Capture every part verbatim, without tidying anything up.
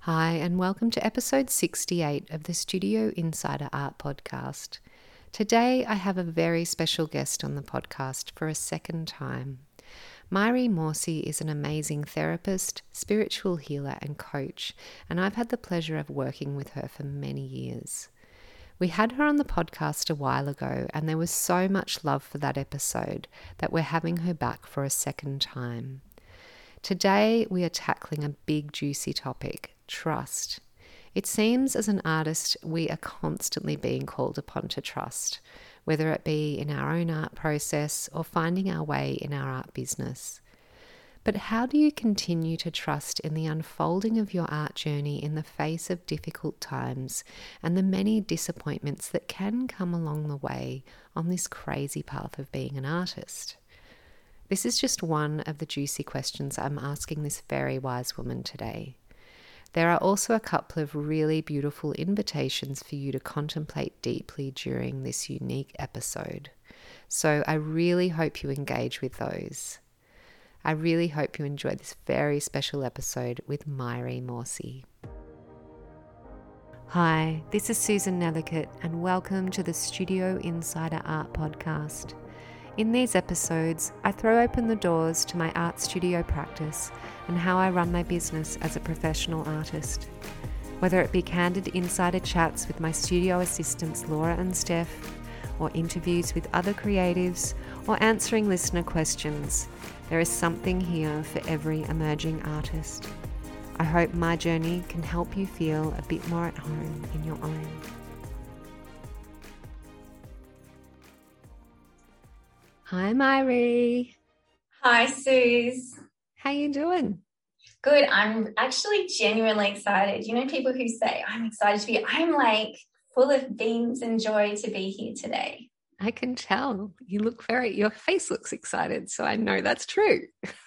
Hi, and welcome to episode sixty-eight of the Studio Insider Art Podcast. Today, I have a very special guest on the podcast for a second time. Mairi Morsi is an amazing therapist, spiritual healer, and coach, and I've had the pleasure of working with her for many years. We had her on the podcast a while ago, and there was so much love for that episode that we're having her back for a second time. Today, we are tackling a big, juicy topic: trust. It seems as an artist, we are constantly being called upon to trust, whether it be in our own art process or finding our way in our art business. But how do you continue to trust in the unfolding of your art journey in the face of difficult times and the many disappointments that can come along the way on this crazy path of being an artist? This is just one of the juicy questions I'm asking this very wise woman today. There are also a couple of really beautiful invitations for you to contemplate deeply during this unique episode. So I really hope you engage with those. I really hope you enjoy this very special episode with Mairi Morsi. Hi, this is Susan Nethercutt, and welcome to the Studio Insider Art Podcast. In these episodes, I throw open the doors to my art studio practice and how I run my business as a professional artist. Whether it be candid insider chats with my studio assistants Laura and Steph, or interviews with other creatives, or answering listener questions, there is something here for every emerging artist. I hope my journey can help you feel a bit more at home in your own. Hi, Mairi. Hi, Suze. How you doing? Good. I'm actually genuinely excited. You know, people who say, I'm excited to be, I'm like full of beams and joy to be here today. I can tell. You look very, your face looks excited, so I know that's true.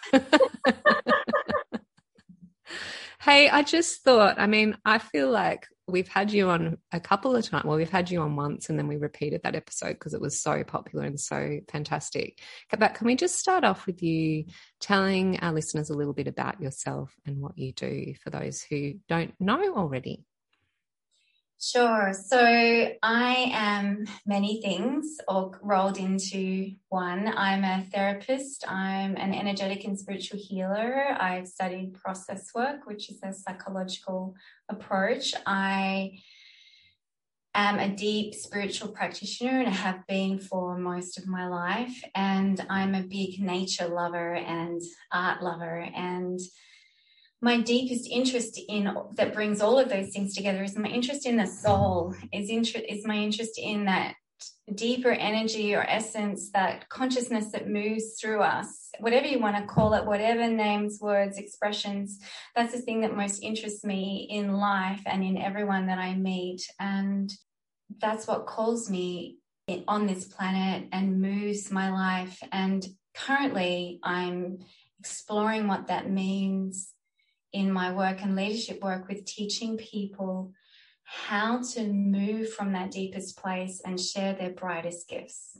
Hey, I just thought, I mean, I feel like we've had you on a couple of times. Well, we've had you on once and then we repeated that episode because it was so popular and so fantastic. But can we just start off with you telling our listeners a little bit about yourself and what you do for those who don't know already? Sure. So I am many things all rolled into one. I'm a therapist. I'm an energetic and spiritual healer. I've studied process work, which is a psychological approach. I am a deep spiritual practitioner and I have been for most of my life. And I'm a big nature lover and art lover. And my deepest interest in that brings all of those things together is my interest in the soul, is, inter- is my interest in that deeper energy or essence, that consciousness that moves through us, whatever you want to call it, whatever names, words, expressions. That's the thing that most interests me in life and in everyone that I meet. And that's what calls me on this planet and moves my life. And currently I'm exploring what that means in my work and leadership work with teaching people how to move from that deepest place and share their brightest gifts.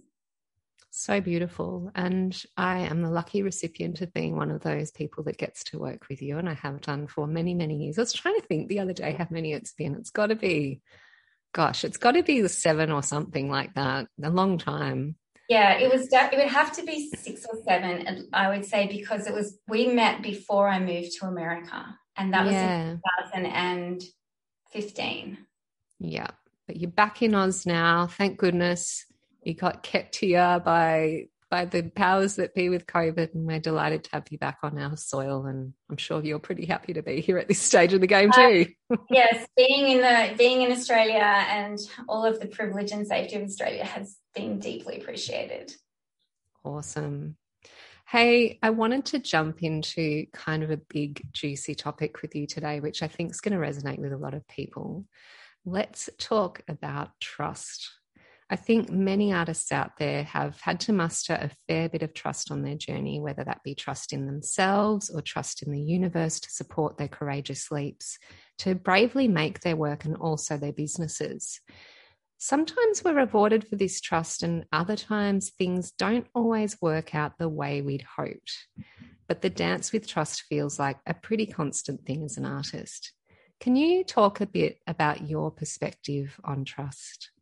So beautiful. And I am the lucky recipient of being one of those people that gets to work with you, and I have done for many, many years. I was trying to think the other day how many it's been. It's got to be, gosh, it's got to be the seven or something like that, a long time. Yeah, it was. It would have to be six or seven, I would say, because it was. We met before I moved to America, and that yeah. was in twenty fifteen. Yeah, but you're back in Oz now. Thank goodness you got kept here by by the powers that be with COVID, and we're delighted to have you back on our soil. And I'm sure you're pretty happy to be here at this stage of the game too. Uh, yes, being in the being in Australia and all of the privilege and safety of Australia has been deeply appreciated. Awesome. Hey, I wanted to jump into kind of a big, juicy topic with you today, which I think is going to resonate with a lot of people. Let's talk about trust. I think many artists out there have had to muster a fair bit of trust on their journey, whether that be trust in themselves or trust in the universe to support their courageous leaps, to bravely make their work and also their businesses. Sometimes we're rewarded for this trust, and other times things don't always work out the way we'd hoped. But the dance with trust feels like a pretty constant thing as an artist. Can you talk a bit about your perspective on trust?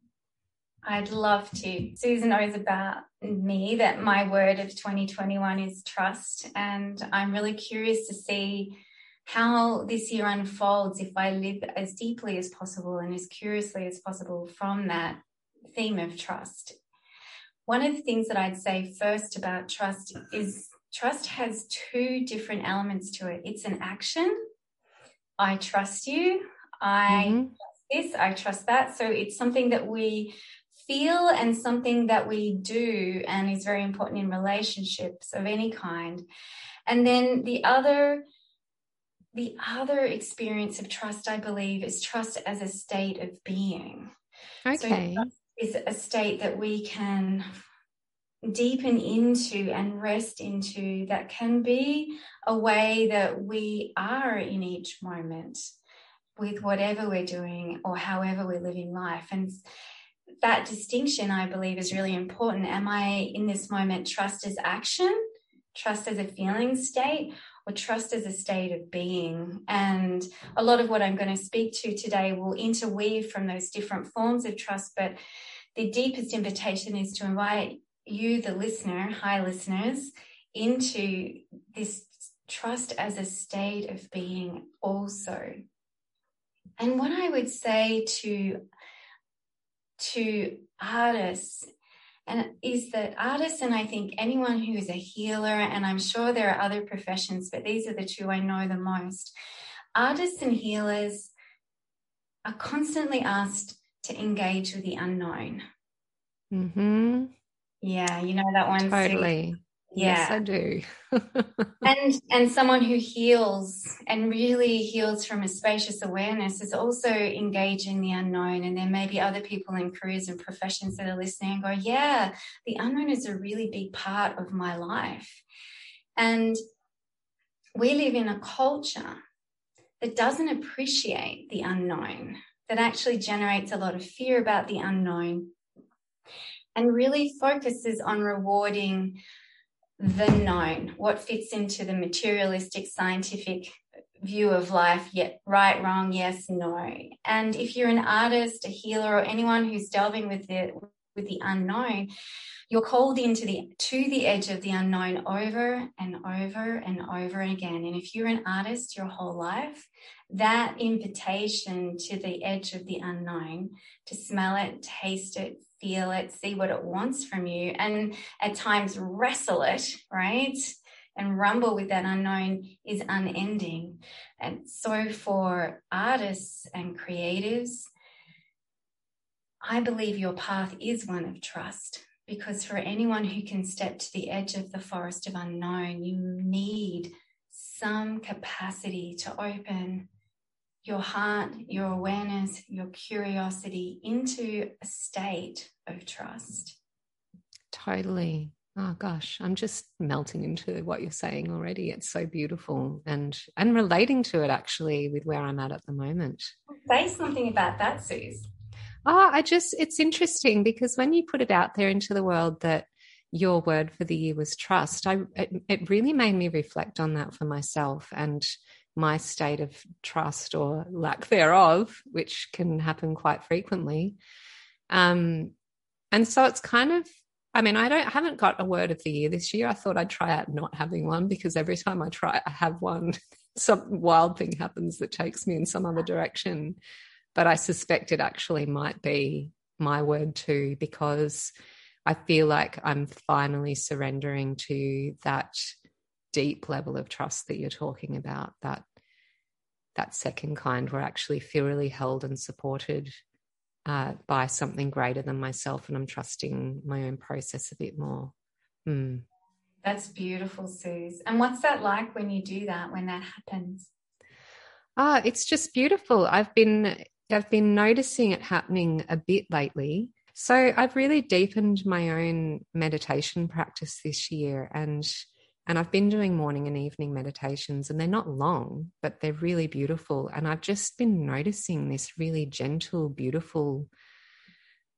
I'd love to. Susan knows about me that my word of twenty twenty-one is trust, and I'm really curious to see how this year unfolds if I live as deeply as possible and as curiously as possible from that theme of trust. One of the things that I'd say first about trust is trust has two different elements to it. It's an action. I trust you. I Mm-hmm. trust this. I trust that. So it's something that we feel and something that we do, and is very important in relationships of any kind. And then the other The other experience of trust, I believe, is trust as a state of being. Okay. So trust is a state that we can deepen into and rest into, that can be a way that we are in each moment with whatever we're doing or however we're living life. And that distinction, I believe, is really important. Am I in this moment trust as action, trust as a feeling state, or trust as a state of being? And a lot of what I'm going to speak to today will interweave from those different forms of trust, but the deepest invitation is to invite you, the listener, hi listeners, into this trust as a state of being also. And what I would say to, to artists And is that artists, and I think anyone who is a healer, and I'm sure there are other professions, but these are the two I know the most. Artists and healers are constantly asked to engage with the unknown. Mm-hmm. Yeah, you know that one. Totally. Sue? Yeah. Yes, I do. and and someone who heals and really heals from a spacious awareness is also engaging the unknown. And there may be other people in careers and professions that are listening and go, yeah, the unknown is a really big part of my life. And we live in a culture that doesn't appreciate the unknown, that actually generates a lot of fear about the unknown, and really focuses on rewarding the known, what fits into the materialistic, scientific view of life, yet right, wrong, yes, no. And if you're an artist, a healer, or anyone who's delving with the with the unknown, you're called into the to the edge of the unknown over and over and over again. And if you're an artist your whole life, that invitation to the edge of the unknown, to smell it, taste it, feel it, see what it wants from you, and at times wrestle it, right? And rumble with that unknown, is unending. And so for artists and creatives, I believe your path is one of trust, because for anyone who can step to the edge of the forest of unknown, you need some capacity to open your heart, your awareness, your curiosity into a state of trust. Totally. Oh gosh, I'm just melting into what you're saying already. It's so beautiful, and and relating to it actually with where I'm at at the moment. Say something about that, Suze. Oh, I just, it's interesting because when you put it out there into the world that your word for the year was trust, I it, it really made me reflect on that for myself and my state of trust or lack thereof, which can happen quite frequently. Um, and so it's kind of, I mean, I don't, I haven't got a word of the year this year. I thought I'd try out not having one, because every time I try, I have one, some wild thing happens that takes me in some other direction. But I suspect it actually might be my word too, because I feel like I'm finally surrendering to that deep level of trust that you're talking about, that that second kind where I actually feel really held and supported uh, by something greater than myself, and I'm trusting my own process a bit more. Mm. That's beautiful, Suze. And what's that like when you do that, when that happens? Ah, it's just beautiful. I've been I've been noticing it happening a bit lately. So I've really deepened my own meditation practice this year, and and I've been doing morning and evening meditations, and they're not long, but they're really beautiful. And I've just been noticing this really gentle, beautiful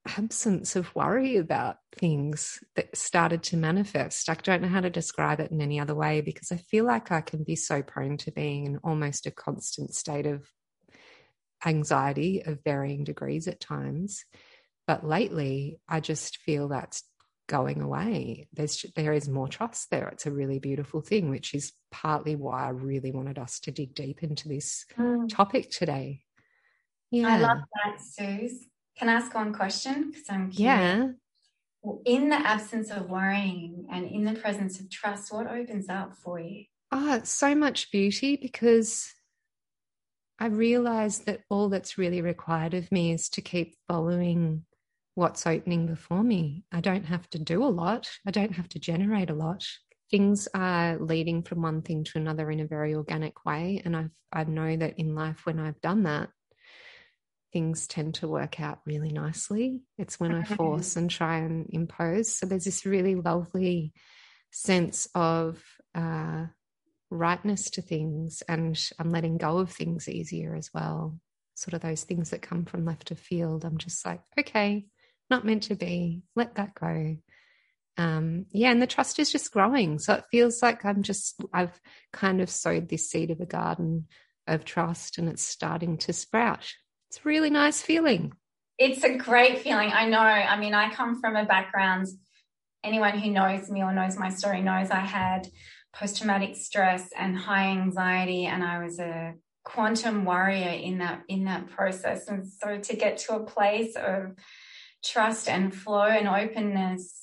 absence of worry about things that started to manifest. I don't know how to describe it in any other way, because I feel like I can be so prone to being in almost a constant state of anxiety of varying degrees at times. But lately, I just feel that's going away. There's there is more trust there. It's a really beautiful thing, which is partly why I really wanted us to dig deep into this mm. topic today. Yeah, I love that, Suze. Can I ask one question? Because I'm curious. Yeah. In the absence of worrying and in the presence of trust, what opens up for you? Ah, oh, so much beauty, because I realized that all that's really required of me is to keep following what's opening before me. I don't have to do a lot. I don't have to generate a lot. Things are leading from one thing to another in a very organic way. And I've, I know that in life, when I've done that, things tend to work out really nicely. It's when I force and try and impose. So there's this really lovely sense of uh, rightness to things, and I'm letting go of things easier as well. Sort of those things that come from left of field. I'm just like, okay, not meant to be, let that go. Um, yeah, and the trust is just growing. So it feels like I'm just, I've kind of sowed this seed of a garden of trust, and it's starting to sprout. It's a really nice feeling. It's a great feeling. I know. I mean, I come from a background, anyone who knows me or knows my story knows I had post-traumatic stress and high anxiety, and I was a quantum warrior in that in that process. And so to get to a place of trust and flow and openness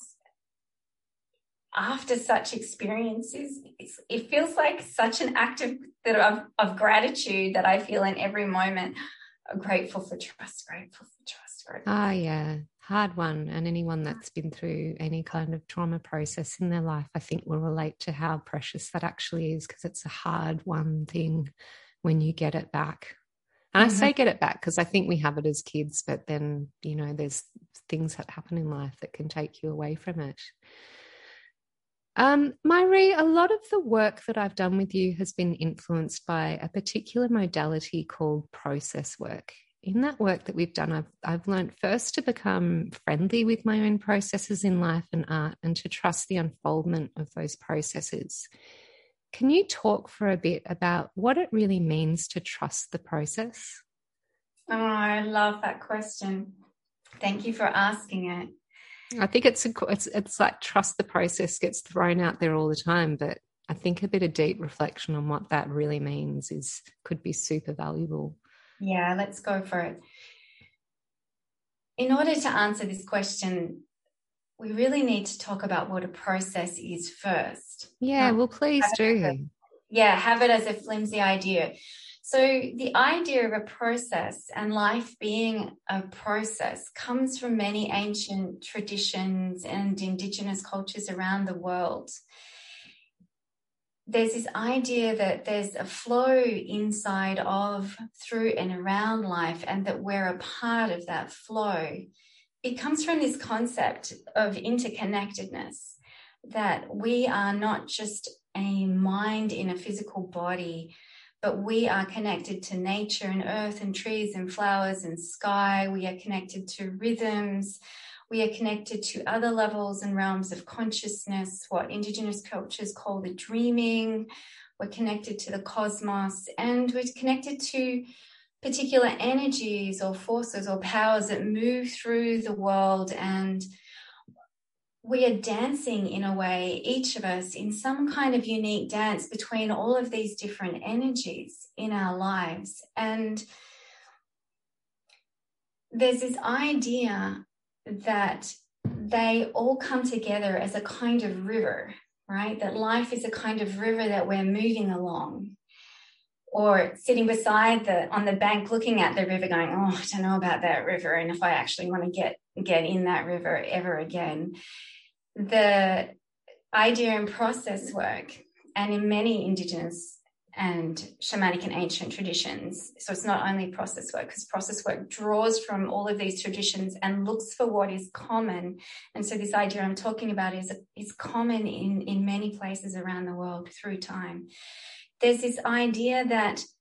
after such experiences, it's, it feels like such an act of, that of, of gratitude that I feel in every moment. I'm grateful for trust, grateful for trust. Grateful. Ah, yeah, hard one. And anyone that's been through any kind of trauma process in their life, I think, will relate to how precious that actually is, because it's a hard one thing when you get it back. And mm-hmm. I say get it back because I think we have it as kids, but then, you know, there's things that happen in life that can take you away from it. Um, Myri, a lot of the work that I've done with you has been influenced by a particular modality called process work. In that work that we've done, I've, I've learned first to become friendly with my own processes in life and art, and to trust the unfoldment of those processes. Can you talk for a bit about what it really means to trust the process? Oh, I love that question. Thank you for asking it. I think it's, a, it's it's like trust the process gets thrown out there all the time, but I think a bit of deep reflection on what that really means is could be super valuable. Yeah, let's go for it. In order to answer this question, we really need to talk about what a process is first. Yeah, well, please do. A, yeah, have it as a flimsy idea. So the idea of a process and life being a process comes from many ancient traditions and indigenous cultures around the world. There's this idea that there's a flow inside of, through and around life, and that we're a part of that flow. It comes from this concept of interconnectedness, that we are not just a mind in a physical body, but we are connected to nature and earth and trees and flowers and sky. We are connected to rhythms. We are connected to other levels and realms of consciousness, what Indigenous cultures call the dreaming. We're connected to the cosmos, and we're connected to particular energies or forces or powers that move through the world, and we are dancing in a way, each of us, in some kind of unique dance between all of these different energies in our lives. And there's this idea that they all come together as a kind of river, right? That life is a kind of river that we're moving along, or sitting beside the, on the bank looking at the river going, oh, I don't know about that river, and if I actually want to get, get in that river ever again. The idea in process work, and in many Indigenous and shamanic and ancient traditions, so it's not only process work, because process work draws from all of these traditions and looks for what is common. And so this idea I'm talking about is, is common in, in many places around the world through time. There's this idea that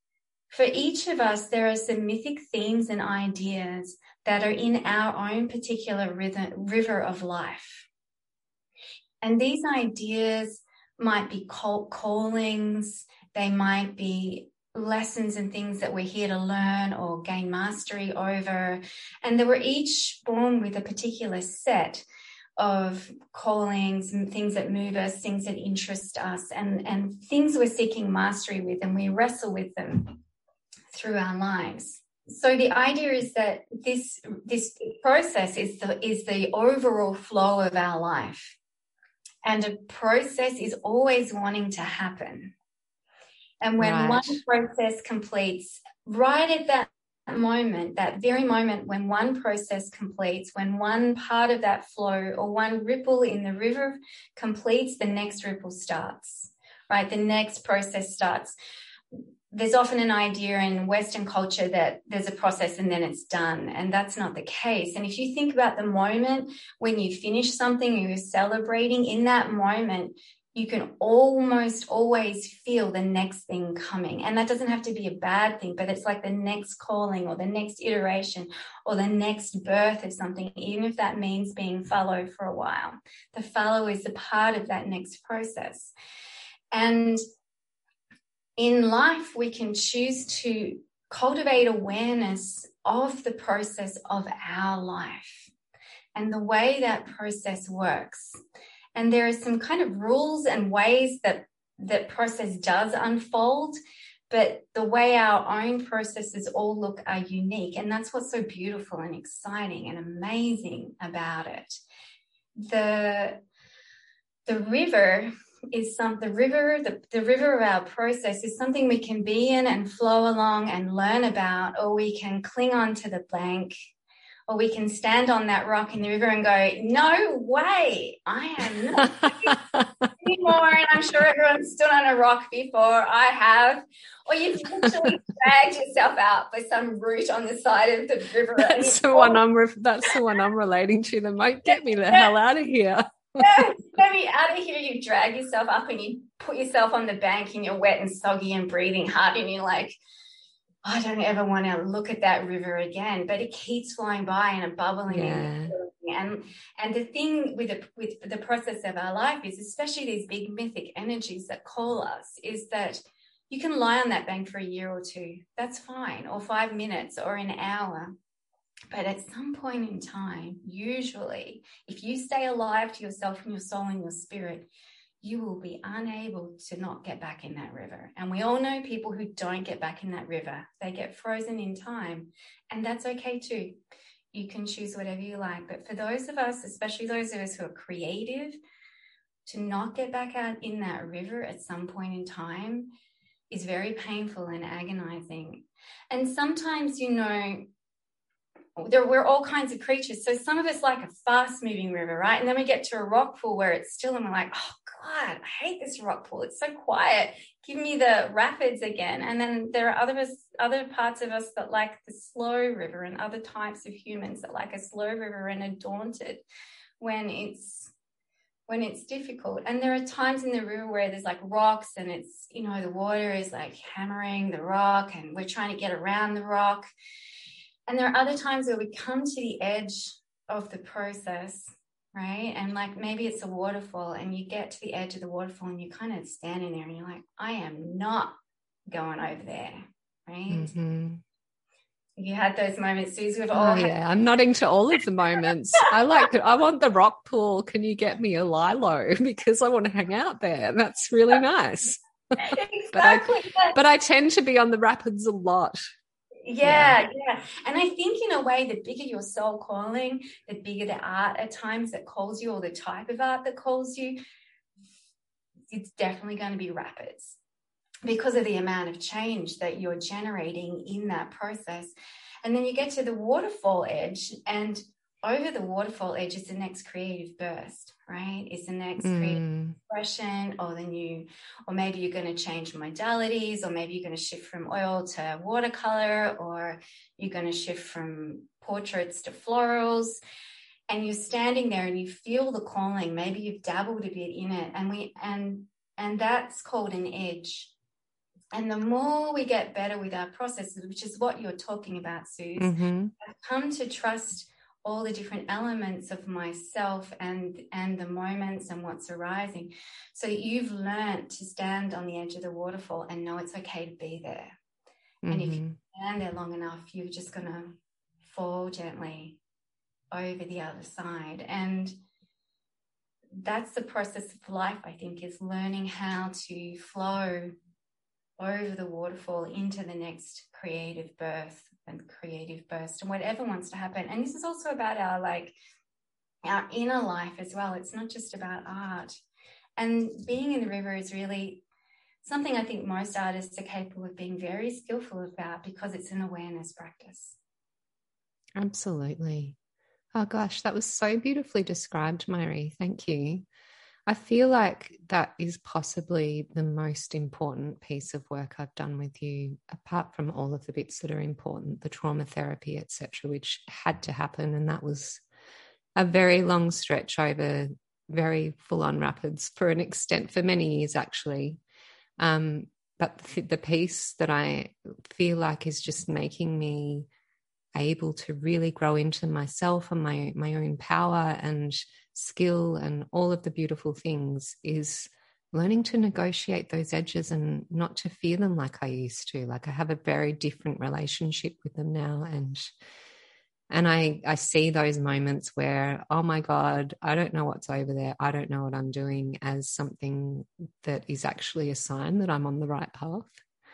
for each of us, there are some mythic themes and ideas that are in our own particular rhythm, river of life. And these ideas might be call, callings, they might be lessons and things that we're here to learn or gain mastery over. And they were each born with a particular set of callings and things that move us, things that interest us, and, and things we're seeking mastery with, and we wrestle with them through our lives. So the idea is that this, this process is the, is the overall flow of our life. And a process is always wanting to happen. And when Right. one process completes, right at that moment, that very moment when one process completes, when one part of that flow or one ripple in the river completes, the next ripple starts, right? The next process starts. There's often an idea in Western culture that there's a process and then it's done, and that's not the case. And if you think about the moment when you finish something and you're celebrating, in that moment, you can almost always feel the next thing coming. And that doesn't have to be a bad thing, but it's like the next calling or the next iteration or the next birth of something, even if that means being fallow for a while. The fallow is a part of that next process. And in life, we can choose to cultivate awareness of the process of our life and the way that process works. And there are some kind of rules and ways that that process does unfold, but the way our own processes all look are unique. And that's what's so beautiful and exciting and amazing about it. The, the river is some, the river, the, the river of our process is something we can be in and flow along and learn about, or we can cling on to the bank, or we can stand on that rock in the river and go, no way, I am not anymore. And I'm sure everyone's stood on a rock before. I have. Or you've literally dragged yourself out by some root on the side of the river. That's the one I'm re- that's the one I'm relating to. That might get me the hell out of here. Yeah, get me out of here. You drag yourself up and you put yourself on the bank and you're wet and soggy and breathing hard and you're like, I don't ever want to look at that river again, but it keeps flowing by and bubbling. Yeah. And and the thing with the, with the process of our life is, especially these big mythic energies that call us, is that you can lie on that bank for a year or two. That's fine, or five minutes or an hour. But at some point in time, usually, if you stay alive to yourself and your soul and your spirit, you will be unable to not get back in that river. And we all know people who don't get back in that river. They get frozen in time, and that's okay too. You can choose whatever you like. But for those of us, especially those of us who are creative, to not get back out in that river at some point in time is very painful and agonizing. And sometimes, you know, There, we're all kinds of creatures. So some of us like a fast-moving river, right? And then we get to a rock pool where it's still and we're like, oh, God, I hate this rock pool. It's so quiet. Give me the rapids again. And then there are other, us, other parts of us that like the slow river, and other types of humans that like a slow river and are daunted when it's when it's difficult. And there are times in the river where there's like rocks and it's, you know, the water is like hammering the rock and we're trying to get around the rock. And there are other times where we come to the edge of the process, right? And like maybe it's a waterfall and you get to the edge of the waterfall and you're kind of standing there and you're like, I am not going over there, right? Mm-hmm. You had those moments, Suze. We've Oh, all had- yeah. I'm nodding to all of the moments. I like it. I want the rock pool. Can you get me a lilo? Because I want to hang out there. That's really nice. Exactly. but, I, but I tend to be on the rapids a lot. Yeah, yeah, yeah. And I think in a way, the bigger your soul calling, the bigger the art at times that calls you, or the type of art that calls you, it's definitely going to be rapids because of the amount of change that you're generating in that process. And then you get to the waterfall edge, and over the waterfall edge is the next creative burst, right? It's the next mm. creative expression, or the new, or maybe you're going to change modalities, or maybe you're going to shift from oil to watercolor, or you're going to shift from portraits to florals. And you're standing there and you feel the calling. Maybe you've dabbled a bit in it, and we and and that's called an edge. And the more we get better with our processes, which is what you're talking about, Suze, Mm-hmm. I've come to trust all the different elements of myself and and the moments and what's arising. So you've learned to stand on the edge of the waterfall and know it's okay to be there. Mm-hmm. And if you stand there long enough, you're just going to fall gently over the other side. And that's the process of life, I think, is learning how to flow over the waterfall into the next creative birth and creative burst and whatever wants to happen. And this is also about our like our inner life as well. It's not just about art. And being in the river is really something I think most artists are capable of being very skillful about, because it's an awareness practice. Absolutely. Oh gosh, that was so beautifully described, Myri. Thank you. I feel like that is possibly the most important piece of work I've done with you, apart from all of the bits that are important, the trauma therapy, et cetera, which had to happen. And that was a very long stretch over very full-on rapids for an extent, for many years, actually. Um, but the, the piece that I feel like is just making me able to really grow into myself and my my own power and skill and all of the beautiful things is learning to negotiate those edges and not to fear them like I used to. Like, I have a very different relationship with them now, and and I I see those moments where, oh my God, I don't know what's over there, I don't know what I'm doing, as something that is actually a sign that I'm on the right path.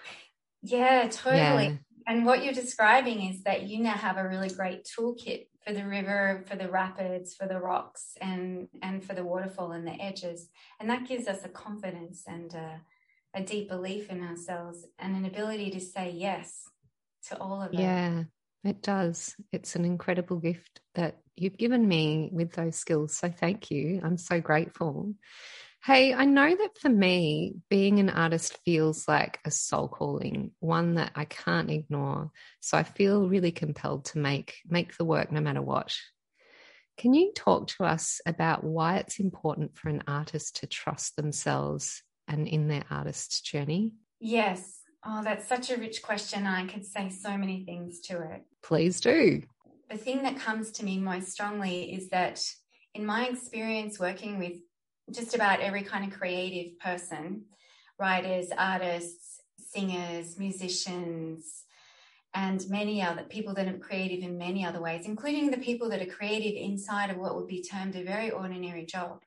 Yeah, totally. Yeah. And what you're describing is that you now have a really great toolkit for the river, for the rapids, for the rocks, and and for the waterfall and the edges. And that gives us a confidence and a, a deep belief in ourselves and an ability to say yes to all of it. Yeah, it does. It's an incredible gift that you've given me with those skills. So thank you. I'm so grateful. Hey, I know that for me, being an artist feels like a soul calling, one that I can't ignore. So I feel really compelled to make make the work no matter what. Can you talk to us about why it's important for an artist to trust themselves and in their artist's journey? Yes. Oh, that's such a rich question. I could say so many things to it. Please do. The thing that comes to me most strongly is that in my experience working with just about every kind of creative person, writers, artists, singers, musicians, and many other people that are creative in many other ways, including the people that are creative inside of what would be termed a very ordinary job,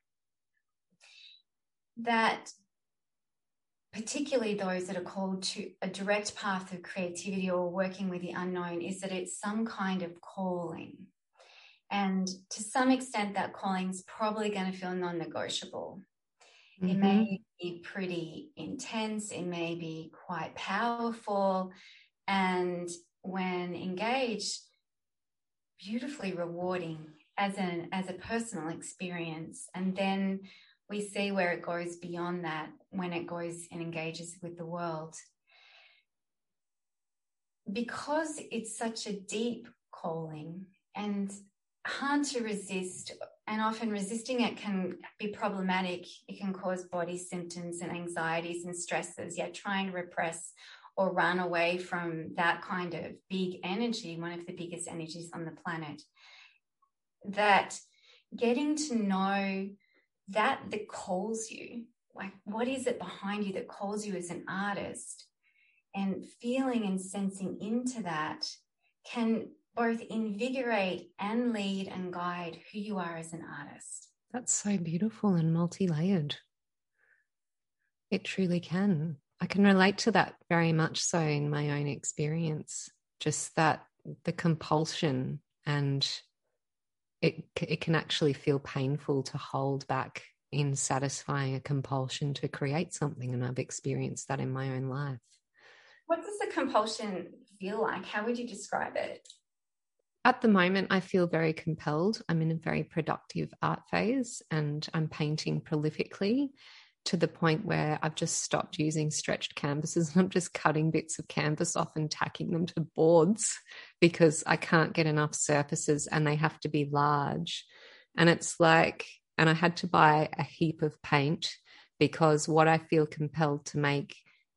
that particularly those that are called to a direct path of creativity or working with the unknown, is that it's some kind of calling. And to some extent, that calling is probably going to feel non-negotiable. Mm-hmm. It may be pretty intense. It may be quite powerful. And when engaged, beautifully rewarding as an as a personal experience. And then we see where it goes beyond that when it goes and engages with the world. Because it's such a deep calling and hard to resist, and often resisting it can be problematic. It can cause body symptoms and anxieties and stresses, yet trying to repress or run away from that kind of big energy, one of the biggest energies on the planet. That getting to know that that calls you, like what is it behind you that calls you as an artist, and feeling and sensing into that can both invigorate and lead and guide who you are as an artist. That's so beautiful and multi-layered. It truly can. I can relate to that very much so in my own experience, just that the compulsion, and it it can actually feel painful to hold back in satisfying a compulsion to create something, and I've experienced that in my own life. What does the compulsion feel like? How would you describe it? At the moment, I feel very compelled. I'm in a very productive art phase and I'm painting prolifically to the point where I've just stopped using stretched canvases and I'm just cutting bits of canvas off and tacking them to boards because I can't get enough surfaces and they have to be large. And it's like, and I had to buy a heap of paint because what I feel compelled to make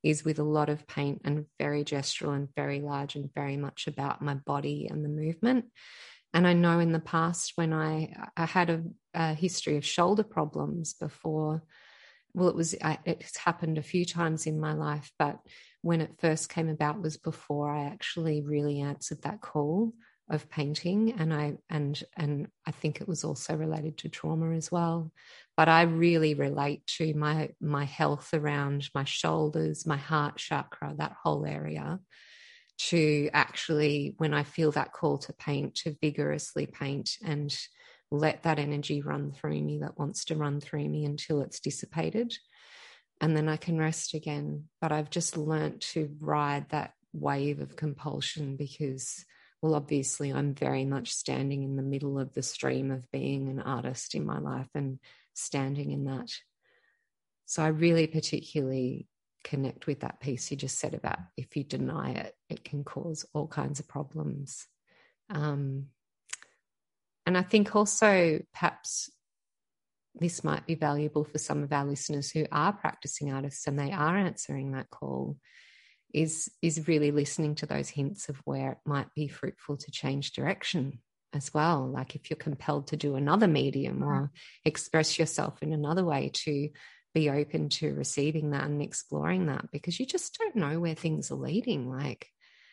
is with a lot of paint and very gestural and very large and very much about my body and the movement. And I know in the past when I, I had a, a history of shoulder problems before, well, it was, I, it's happened a few times in my life, but when it first came about was before I actually really answered that call of painting. And I, and, and I think it was also related to trauma as well. But I really relate to my, my health around my shoulders, my heart chakra, that whole area, to actually, when I feel that call to paint, to vigorously paint and let that energy run through me that wants to run through me until it's dissipated. And then I can rest again. But I've just learnt to ride that wave of compulsion because, well, obviously I'm very much standing in the middle of the stream of being an artist in my life and standing in that. So I really particularly connect with that piece you just said about if you deny it, it can cause all kinds of problems. Um, and I think also perhaps this might be valuable for some of our listeners who are practicing artists and they are answering that call, is, is really listening to those hints of where it might be fruitful to change direction as well. Like if you're compelled to do another medium or express yourself in another way, to be open to receiving that and exploring that, because you just don't know where things are leading. Like,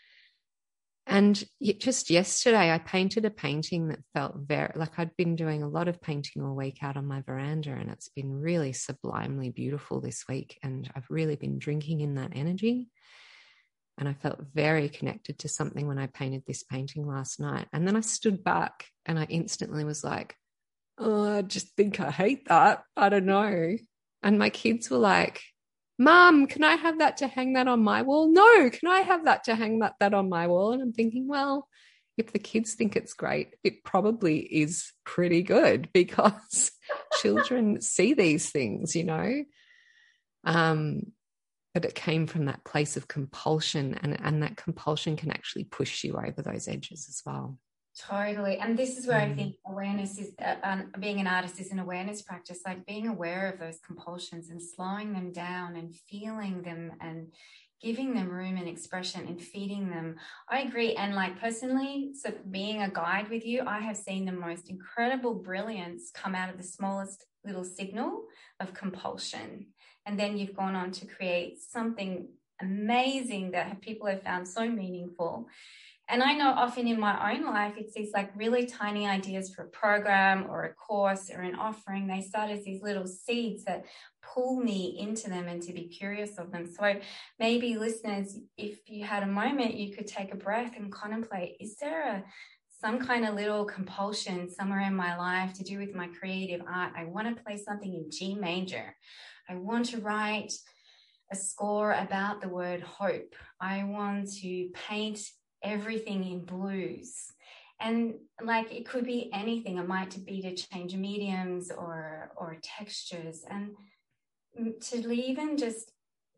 and just yesterday I painted a painting that felt very, like I'd been doing a lot of painting all week out on my veranda, and it's been really sublimely beautiful this week. And I've really been drinking in that energy. And I felt very connected to something when I painted this painting last night. And then I stood back and I instantly was like, oh, I just think I hate that. I don't know. And my kids were like, Mom, can I have that to hang that on my wall? No, can I have that to hang that, that on my wall? And I'm thinking, well, if the kids think it's great, it probably is pretty good, because children see these things, you know. Um, but it came from that place of compulsion, and, and that compulsion can actually push you over those edges as well. Totally. And this is where mm. I think awareness is, uh, um, being an artist is an awareness practice, like being aware of those compulsions and slowing them down and feeling them and giving them room and expression and feeding them. I agree. And like personally, so being a guide with you, I have seen the most incredible brilliance come out of the smallest little signal of compulsion. And then you've gone on to create something amazing that people have found so meaningful. And I know often in my own life, it's these like really tiny ideas for a program or a course or an offering. They start as these little seeds that pull me into them and to be curious of them. So maybe listeners, if you had a moment, you could take a breath and contemplate, is there a some kind of little compulsion somewhere in my life to do with my creative art? I want to play something in G major. I want to write a score about the word hope. I want to paint everything in blues. And like it could be anything. It might be to change mediums or or textures, and to even just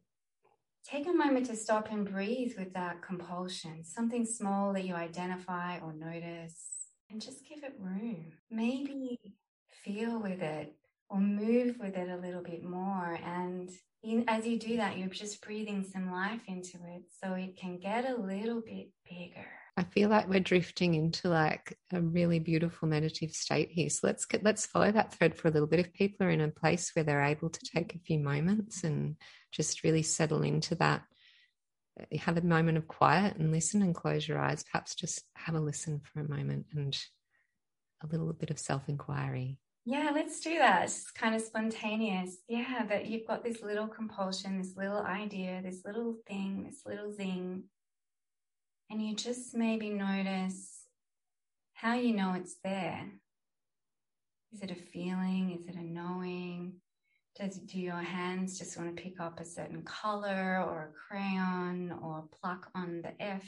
take a moment to stop and breathe with that compulsion, something small that you identify or notice, and just give it room. Maybe feel with it or move with it a little bit more. And in, as you do that, you're just breathing some life into it so it can get a little bit bigger. I feel like we're drifting into like a really beautiful meditative state here. So let's get, let's follow that thread for a little bit. If people are in a place where they're able to take a few moments and just really settle into that, have a moment of quiet and listen and close your eyes, perhaps just have a listen for a moment and a little bit of self-inquiry. Yeah, let's do that. It's kind of spontaneous. Yeah, that you've got this little compulsion, this little idea, this little thing, this little zing. And you just maybe notice how you know it's there. Is it a feeling? Is it a knowing? Does, do your hands just want to pick up a certain color or a crayon or pluck on the F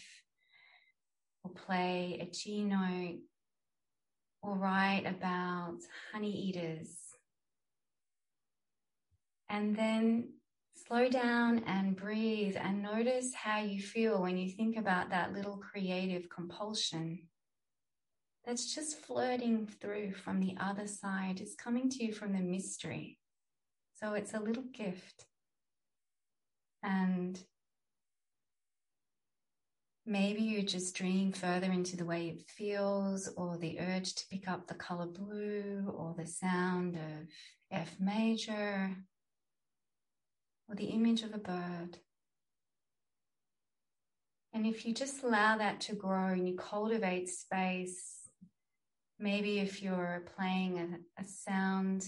or play a G note or write about honey eaters? And then slow down and breathe and notice how you feel when you think about that little creative compulsion that's just flirting through from the other side. It's coming to you from the mystery. So it's a little gift. And maybe you're just dreaming further into the way it feels, or the urge to pick up the color blue, or the sound of F major, or the image of a bird. And if you just allow that to grow and you cultivate space, maybe if you're playing a, a sound,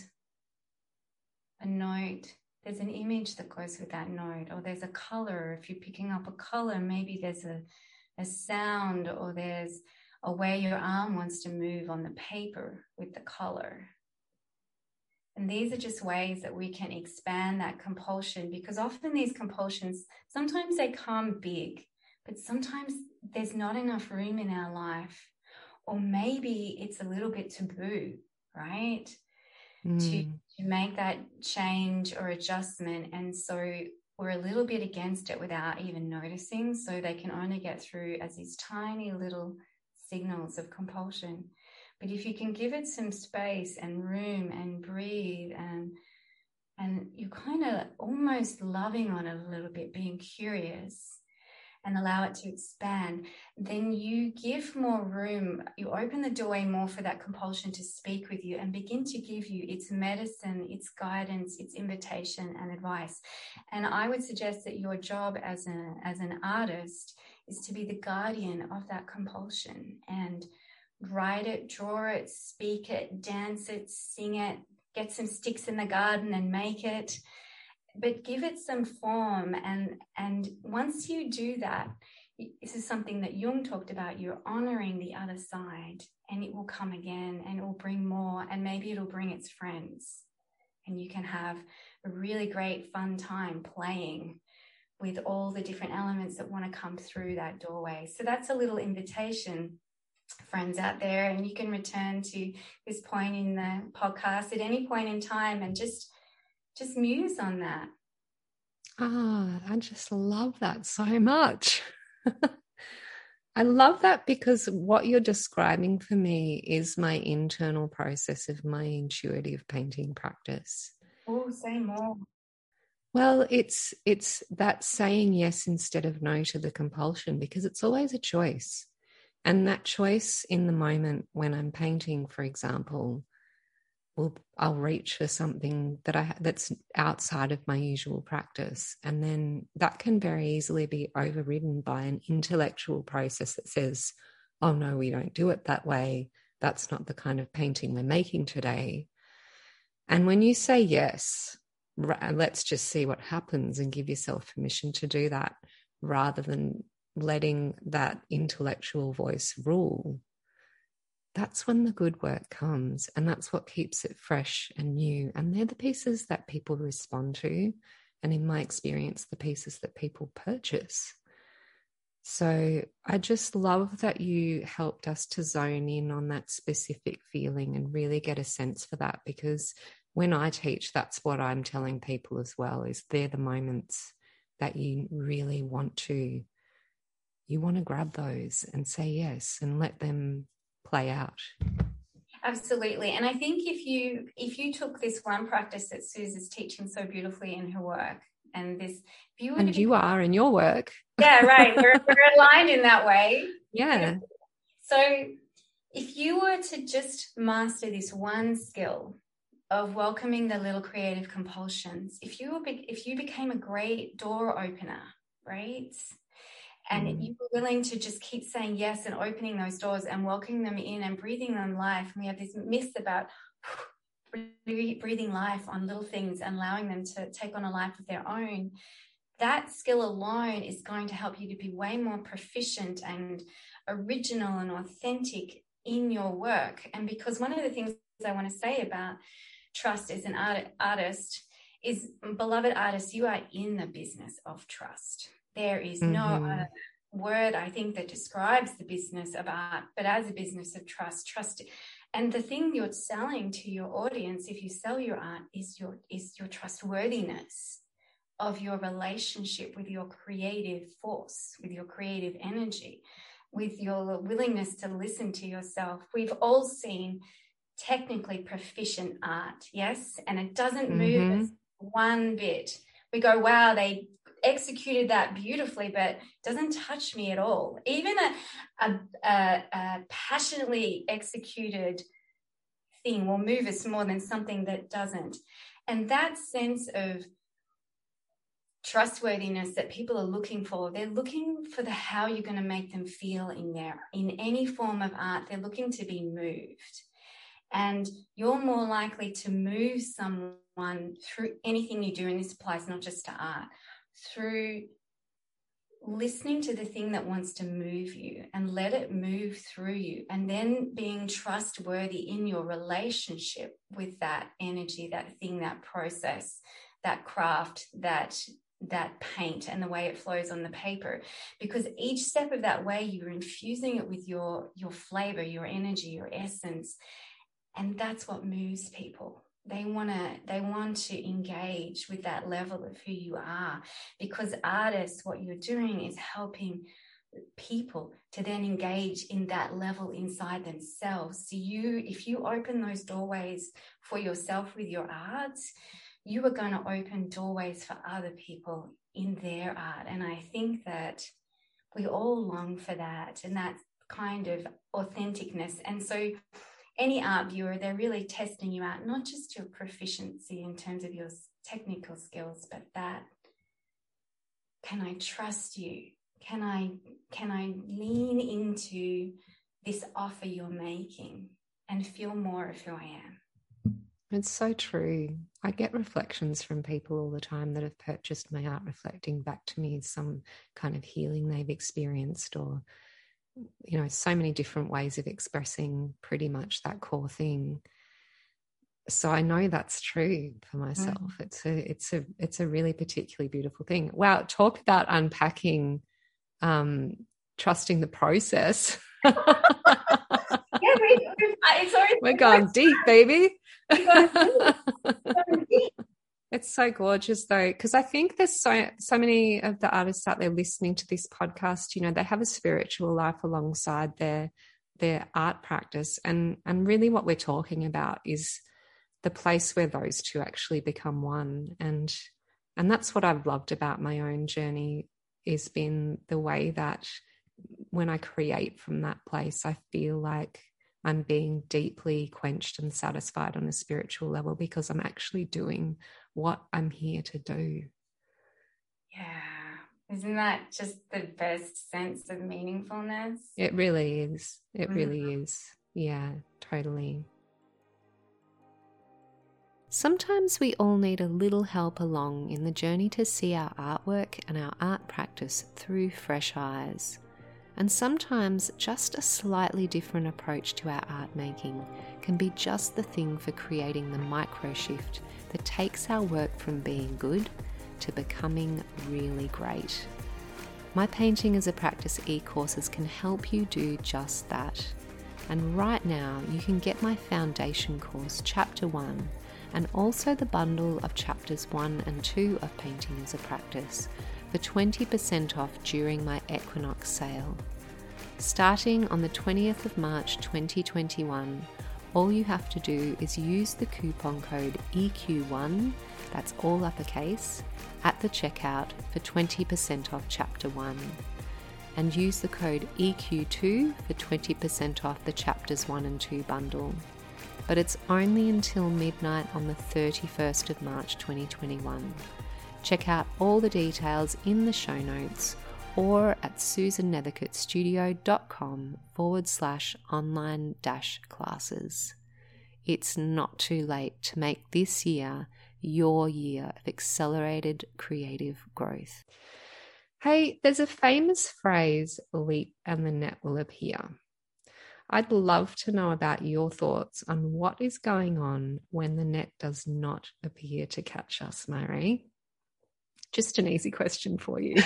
a note, there's an image that goes with that note, or there's a color. If you're picking up a color, maybe there's a, a sound, or there's a way your arm wants to move on the paper with the color. And these are just ways that we can expand that compulsion, because often these compulsions, sometimes they come big, but sometimes there's not enough room in our life, or maybe it's a little bit taboo, right? Mm. To, to make that change or adjustment. And so we're a little bit against it without even noticing. So they can only get through as these tiny little signals of compulsion. But if you can give it some space and room and breathe, and and you're kind of almost loving on it a little bit, being curious, and allow it to expand, then you give more room, you open the doorway more for that compulsion to speak with you and begin to give you its medicine, its guidance, its invitation and advice. And I would suggest that your job as, a, as an artist is to be the guardian of that compulsion, and write it, draw it, speak it, dance it, sing it, get some sticks in the garden and make it. But give it some form. And, and once you do that, this is something that Jung talked about, you're honoring the other side, and it will come again, and it will bring more, and maybe it'll bring its friends. And you can have a really great fun time playing with all the different elements that want to come through that doorway. So that's a little invitation, friends out there, and you can return to this point in the podcast at any point in time and just Just muse on that. Ah, I just love that so much. I love that, because what you're describing for me is my internal process of my intuitive painting practice. Oh, say more. Well, it's it's that saying yes instead of no to the compulsion, because it's always a choice. And that choice in the moment when I'm painting, for example, Well, I'll reach for something that I that's outside of my usual practice, and then that can very easily be overridden by an intellectual process that says, "Oh no, we don't do it that way. That's not the kind of painting we're making today." And when you say yes, let's just see what happens, and give yourself permission to do that, rather than letting that intellectual voice rule, that's when the good work comes, and that's what keeps it fresh and new. And they're the pieces that people respond to, and in my experience, the pieces that people purchase. So I just love that you helped us to zone in on that specific feeling and really get a sense for that, because when I teach, that's what I'm telling people as well, is they're the moments that you really want to, you want to grab those and say yes and let them play out. Absolutely. And I think if you if you took this one practice that Suze is teaching so beautifully in her work, and this if you were and to you be, are in your work. Yeah, right. We're, we're aligned in that way. Yeah. So if you were to just master this one skill of welcoming the little creative compulsions, if you were if you became a great door opener, right? And mm. you were willing to just keep saying yes and opening those doors and welcoming them in and breathing them life. And we have this myth about breathing life on little things and allowing them to take on a life of their own. That skill alone is going to help you to be way more proficient and original and authentic in your work. And because one of the things I want to say about trust as an art, artist is, beloved artists, you are in the business of trust. There is no mm-hmm. other word, I think, that describes the business of art, but as a business of trust, trust. And the thing you're selling to your audience, if you sell your art, is your is your trustworthiness of your relationship with your creative force, with your creative energy, with your willingness to listen to yourself. We've all seen technically proficient art, yes? And it doesn't move mm-hmm. us one bit. We go, wow, they executed that beautifully, but doesn't touch me at all. Even a, a, a, a passionately executed thing will move us more than something that doesn't. And that sense of trustworthiness that people are looking for, they're looking for the how you're going to make them feel in their, in any form of art. They're looking to be moved. And you're more likely to move someone through anything you do, and this applies not just to art, through listening to the thing that wants to move you and let it move through you, and then being trustworthy in your relationship with that energy, that thing, that process, that craft, that that paint, and the way it flows on the paper. Because each step of that way, you're infusing it with your your flavor, your energy, your essence. And that's what moves people. They want to they want to engage with that level of who you are, because artists, what you're doing is helping people to then engage in that level inside themselves. So you, if you open those doorways for yourself with your art, you are going to open doorways for other people in their art. And I think that we all long for that, and that kind of authenticness. And so any art viewer, they're really testing you out, not just your proficiency in terms of your technical skills, but that, can I trust you? Can I, can I lean into this offer you're making and feel more of who I am? It's so true. I get reflections from people all the time that have purchased my art, reflecting back to me some kind of healing they've experienced, or you know, so many different ways of expressing pretty much that core thing. So I know that's true for myself. Mm. It's a, it's a, it's a really particularly beautiful thing. Wow. Talk about unpacking, um, trusting the process. Yeah, we, it's always We're going deep, baby. It's so gorgeous though, because I think there's so so many of the artists out there listening to this podcast, you know, they have a spiritual life alongside their their art practice. And and really what we're talking about is the place where those two actually become one. And and that's what I've loved about my own journey, is been the way that when I create from that place, I feel like I'm being deeply quenched and satisfied on a spiritual level, because I'm actually doing what I'm here to do. Yeah. Isn't that just the best sense of meaningfulness? It really is. It mm-hmm. really is. Yeah, totally. Sometimes we all need a little help along in the journey to see our artwork and our art practice through fresh eyes. And sometimes just a slightly different approach to our art making can be just the thing for creating the micro shift that takes our work from being good to becoming really great. My Painting as a Practice e-courses can help you do just that. And right now you can get my foundation course, Chapter one, and also the bundle of Chapters one and two of Painting as a Practice for twenty percent off during my Equinox sale. Starting on the twentieth of March twenty twenty-one, all you have to do is use the coupon code E Q one, that's all uppercase, at the checkout for twenty percent off Chapter one, and use the code E Q two for twenty percent off the Chapters one and two bundle. But it's only until midnight on the thirty-first of March twenty twenty-one. Check out all the details in the show notes or at susannethercottstudio.com forward slash online dash classes. It's not too late to make this year your year of accelerated creative growth. Hey, there's a famous phrase, leap and the net will appear. I'd love to know about your thoughts on what is going on when the net does not appear to catch us, Mari. Just an easy question for you.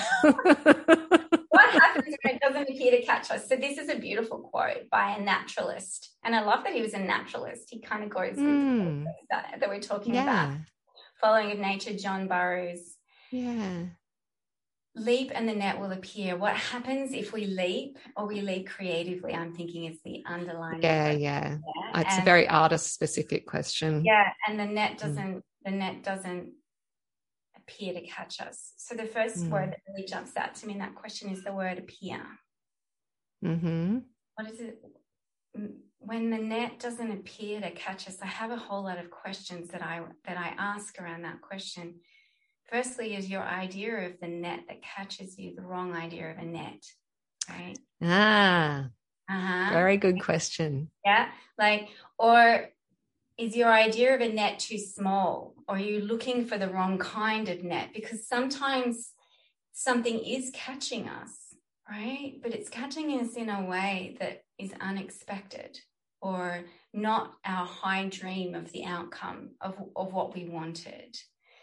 What happens when it doesn't appear to catch us? So this is a beautiful quote by a naturalist. And I love that he was a naturalist. He kind of goes mm. with that, that we're talking yeah. about. Following of Nature, John Burroughs. Yeah. Leap and the net will appear. What happens if we leap or we leap creatively? I'm thinking it's the underlying. Yeah, yeah. yeah. It's and, a very artist-specific question. Yeah, and the net doesn't. Mm. The net doesn't appear to catch us. So the first mm. word that really jumps out to me in that question is the word appear. Mm-hmm. What is it? When the net doesn't appear to catch us, I have a whole lot of questions that I that I ask around that question. Firstly, is your idea of the net that catches you the wrong idea of a net, right? Ah, uh-huh. Very good question. Yeah, like, or is your idea of a net too small? Or are you looking for the wrong kind of net? Because sometimes something is catching us, right? But it's catching us in a way that is unexpected or not our high dream of the outcome of, of what we wanted.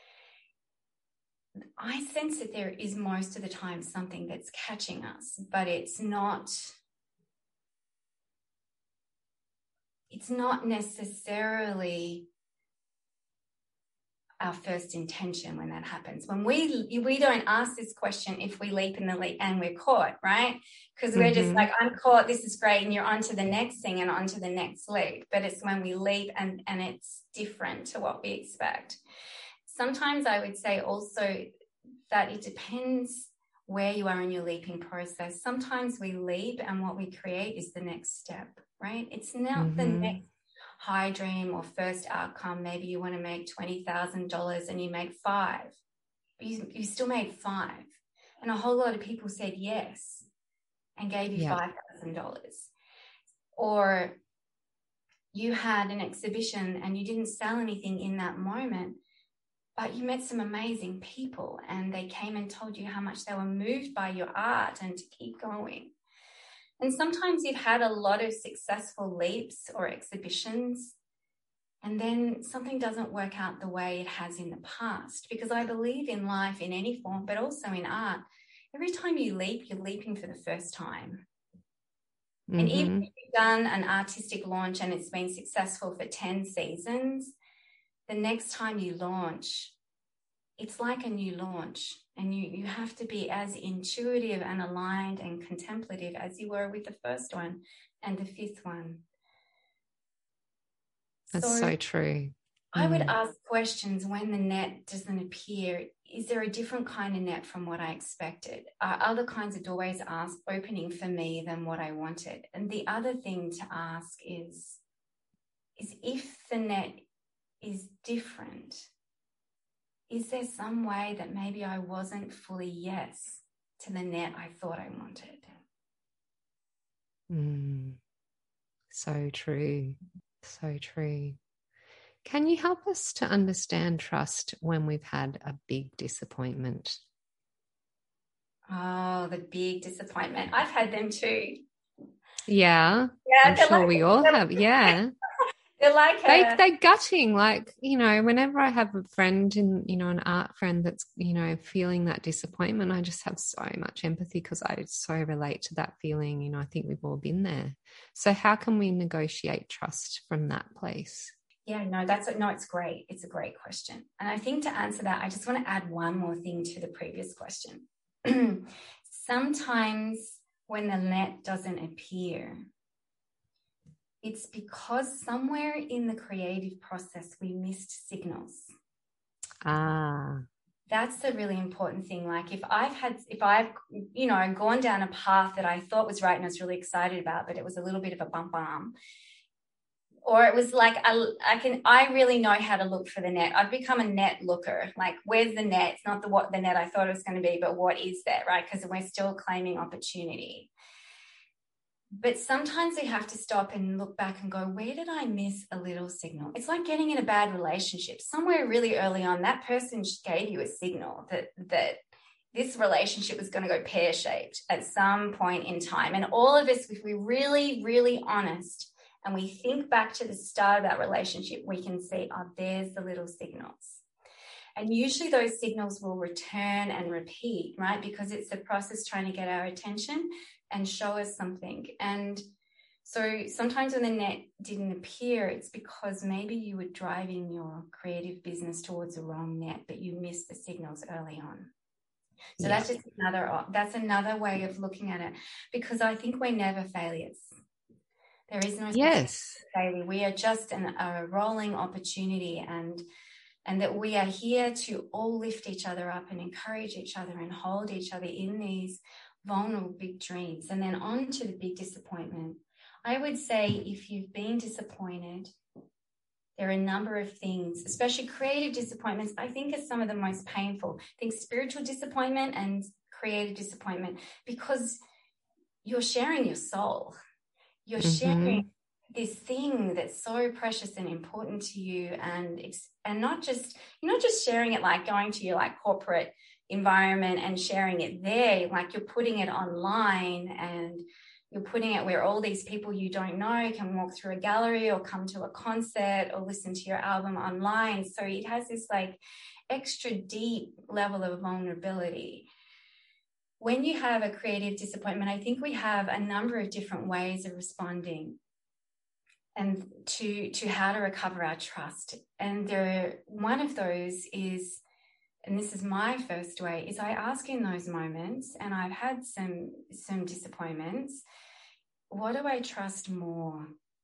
I sense that there is most of the time something that's catching us, but it's not, it's not necessarily our first intention when that happens. When we we don't ask this question if we leap in the leap and we're caught, right? Because we're mm-hmm. just like, I'm caught, this is great, and you're on to the next thing and on to the next leap. But it's when we leap and, and it's different to what we expect. Sometimes I would say also that it depends where you are in your leaping process. Sometimes we leap and what we create is the next step, right? It's not mm-hmm. the next high dream or first outcome. Maybe you want to make twenty thousand dollars and you make five. You, you still made five. And a whole lot of people said yes and gave you yeah. five thousand dollars. Or you had an exhibition and you didn't sell anything in that moment, but you met some amazing people and they came and told you how much they were moved by your art and to keep going. And sometimes you've had a lot of successful leaps or exhibitions, and then something doesn't work out the way it has in the past. Because I believe in life in any form, but also in art, every time you leap, you're leaping for the first time. Mm-hmm. And even if you've done an artistic launch and it's been successful for ten seasons, the next time you launch, it's like a new launch. And you, you have to be as intuitive and aligned and contemplative as you were with the first one and the fifth one. That's so, so true. I mm. would ask questions when the net doesn't appear. Is there a different kind of net from what I expected? Are other kinds of doorways asked opening for me than what I wanted? And the other thing to ask is, is if the net is different, is there some way that maybe I wasn't fully yes to the net I thought I wanted? Mm. So true. So true. Can you help us to understand trust when we've had a big disappointment? Oh, the big disappointment. I've had them too. Yeah. Yeah, I'm sure like, we all have. Yeah. They're like they, a... they're gutting. Like, you know, whenever I have a friend and, you know, an art friend that's, you know, feeling that disappointment, I just have so much empathy because I so relate to that feeling. You know, I think we've all been there. So how can we negotiate trust from that place? Yeah, no, that's no, it's great. It's a great question. And I think to answer that, I just want to add one more thing to the previous question. Sometimes when the net doesn't appear, it's because somewhere in the creative process we missed signals. Ah. That's the really important thing. Like if I've had, if I've, you know, gone down a path that I thought was right and I was really excited about, but it was a little bit of a bump arm, or it was like, I, I can, I really know how to look for the net. I've become a net looker. Like, where's the net? It's not the what the net I thought it was going to be, but what is that, right? Because we're still claiming opportunity. But sometimes we have to stop and look back and go, where did I miss a little signal? It's like getting in a bad relationship. Somewhere really early on, that person gave you a signal that that this relationship was going to go pear-shaped at some point in time. And all of us, if we're really, really honest and we think back to the start of that relationship, we can see, oh, there's the little signals. And usually those signals will return and repeat, right? Because it's a process trying to get our attention and show us something. And so sometimes when the net didn't appear, it's because maybe you were driving your creative business towards the wrong net, but you missed the signals early on. So yeah. that's just another, that's another way of looking at it, because I think we're never failures. There is no yes. failure. We are just an, a rolling opportunity, and and that we are here to all lift each other up and encourage each other and hold each other in these vulnerable big dreams. And then on to the big disappointment. I would say if you've been disappointed, there are a number of things, especially creative disappointments, I think are some of the most painful. I think spiritual disappointment and creative disappointment, because you're sharing your soul. You're mm-hmm. sharing this thing that's so precious and important to you, and and not just, you're not just sharing it like going to your like corporate environment and sharing it there, like you're putting it online and you're putting it where all these people you don't know can walk through a gallery or come to a concert or listen to your album online. So it has this like extra deep level of vulnerability. When you have a creative disappointment, I think we have a number of different ways of responding and to, to how to recover our trust. And there, one of those is, and this is my first way, is I ask in those moments, and I've had some, some disappointments, what do I trust more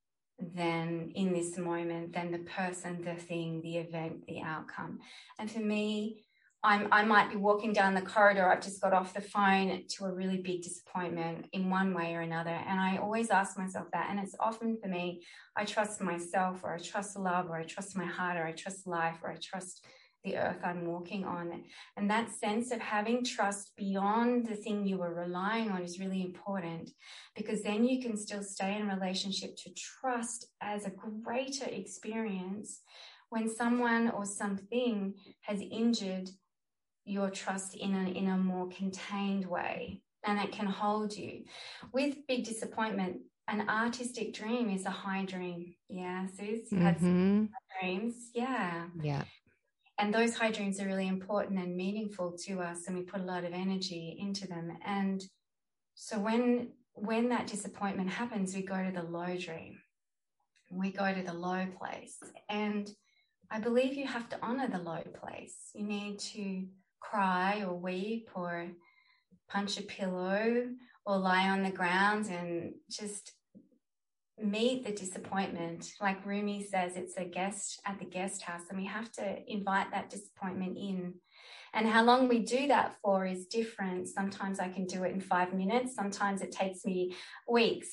than in this moment, than the person, the thing, the event, the outcome? And for me, I'm, I might be walking down the corridor, I've just got off the phone to a really big disappointment in one way or another. And I always ask myself that. And it's often for me, I trust myself, or I trust love, or I trust my heart, or I trust life, or I trust the earth I'm walking on. And that sense of having trust beyond the thing you were relying on is really important, because then you can still stay in relationship to trust as a greater experience when someone or something has injured your trust in a, in a more contained way, and it can hold you. With big disappointment, an artistic dream is a high dream. Yeah, Suze, you had some high dreams. Yeah. Yeah. And those high dreams are really important and meaningful to us, and we put a lot of energy into them. And so when when that disappointment happens, we go to the low dream. We go to the low place. And I believe you have to honor the low place. You need to cry or weep or punch a pillow or lie on the ground and just meet the disappointment. Like Rumi says, it's a guest at the guest house, and we have to invite that disappointment in. And how long we do that for is different. Sometimes I can do it in five minutes. Sometimes it takes me weeks.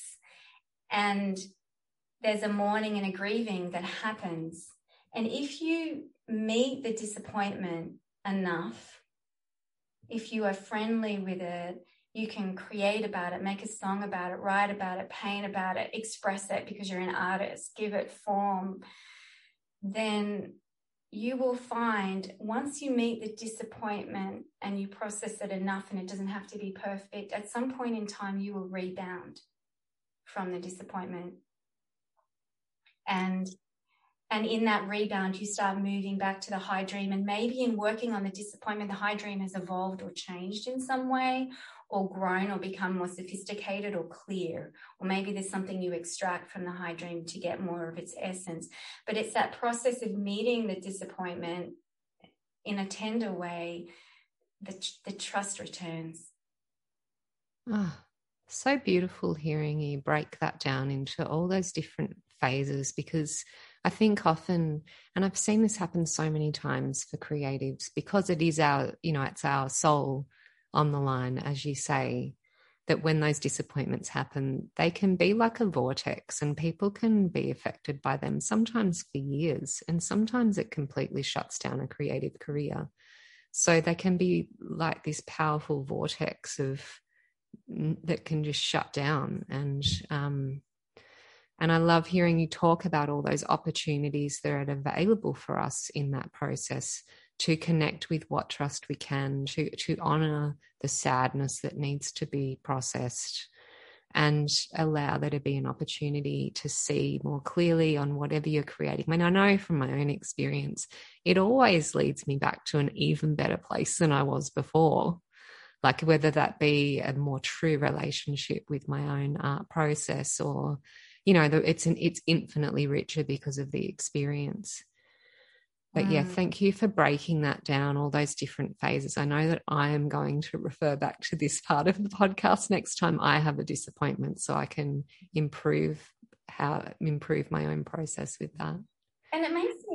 And there's a mourning and a grieving that happens. And if you meet the disappointment enough, if you are friendly with it, you can create about it, make a song about it, write about it, paint about it, express it because you're an artist, give it form, then you will find once you meet the disappointment and you process it enough, and it doesn't have to be perfect, at some point in time you will rebound from the disappointment. And And in that rebound, you start moving back to the high dream. And maybe in working on the disappointment, the high dream has evolved or changed in some way, or grown or become more sophisticated or clear. Or maybe there's something you extract from the high dream to get more of its essence. But it's that process of meeting the disappointment in a tender way that the trust returns. Oh, so beautiful hearing you break that down into all those different phases, because I think often, and I've seen this happen so many times for creatives, because it is our, you know, it's our soul on the line, as you say, that when those disappointments happen, they can be like a vortex and people can be affected by them sometimes for years, and sometimes it completely shuts down a creative career. So they can be like this powerful vortex of that can just shut down. And um And I love hearing you talk about all those opportunities that are available for us in that process to connect with what trust we can, to, to honor the sadness that needs to be processed, and allow there to be an opportunity to see more clearly on whatever you're creating. I mean, I know from my own experience, it always leads me back to an even better place than I was before. Like whether that be a more true relationship with my own art process, or you know, it's an, it's infinitely richer because of the experience. But yeah, thank you for breaking that down, all those different phases. I know that I am going to refer back to this part of the podcast next time I have a disappointment, so I can improve how improve my own process with that. And it makes me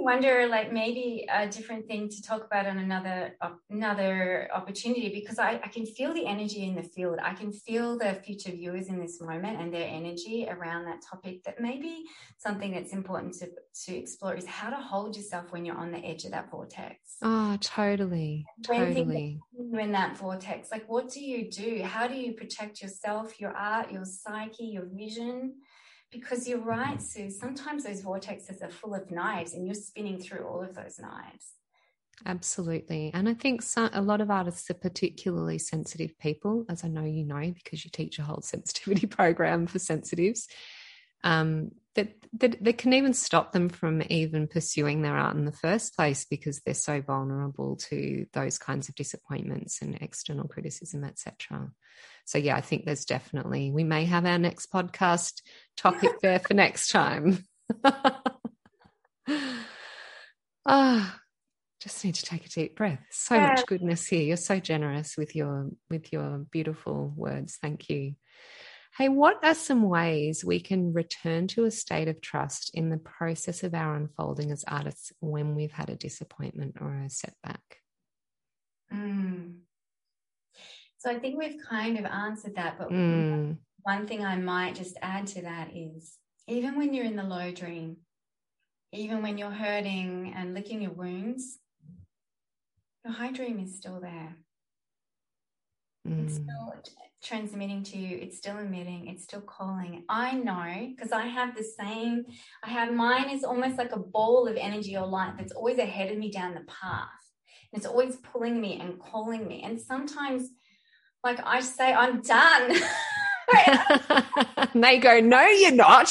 wonder, like maybe a different thing to talk about on another another opportunity, because I, I can feel the energy in the field. I can feel the future viewers in this moment and their energy around that topic. That maybe something that's important to, to explore is how to hold yourself when you're on the edge of that vortex. Oh, totally, When totally. you're in that vortex, like what do you do? How do you protect yourself, your art, your psyche, your vision? Because you're right, Sue, sometimes those vortexes are full of knives and you're spinning through all of those knives. Absolutely. And I think some, a lot of artists are particularly sensitive people, as I know you know, because you teach a whole sensitivity program for sensitives, um, that, that, that can even stop them from even pursuing their art in the first place because they're so vulnerable to those kinds of disappointments and external criticism, et cetera. So, yeah, I think there's definitely, we may have our next podcast topic there for next time. Ah. Just need to take a deep breath. So yeah. Much goodness here. You're so generous with your with your beautiful words. Thank you. Hey, what are some ways we can return to a state of trust in the process of our unfolding as artists when we've had a disappointment or a setback? Mm. So I think we've kind of answered that, but mm. one thing I might just add to that is even when you're in the low dream, even when you're hurting and licking your wounds, your high dream is still there. Mm. It's still transmitting to you. It's still emitting. It's still calling. I know because I have the same, I have mine is almost like a ball of energy or light that's always ahead of me down the path. And it's always pulling me and calling me. And sometimes, like I say, I'm done. And they go, no, you're not.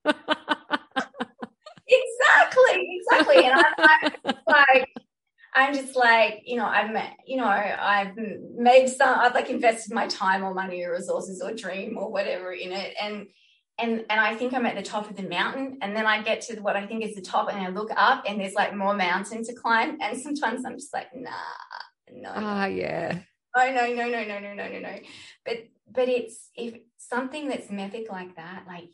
Exactly, exactly. And I'm, I'm like, I'm just like, you know, I've, you know, I've made some, I've like invested my time or money or resources or dream or whatever in it. And, and, and I think I'm at the top of the mountain. And then I get to what I think is the top and I look up and there's like more mountain to climb. And sometimes I'm just like, nah, no. Ah, yeah. Oh, no, no, no, no, no, no, no, no. But, but it's, if something that's mythic like that, like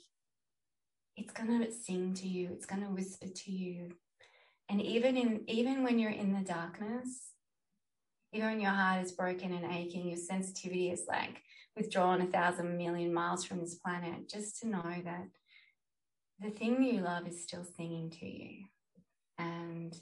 it's going to sing to you. It's going to whisper to you. And even in even when you're in the darkness, even when your heart is broken and aching, your sensitivity is like withdrawn a thousand million miles from this planet, just to know that the thing you love is still singing to you. And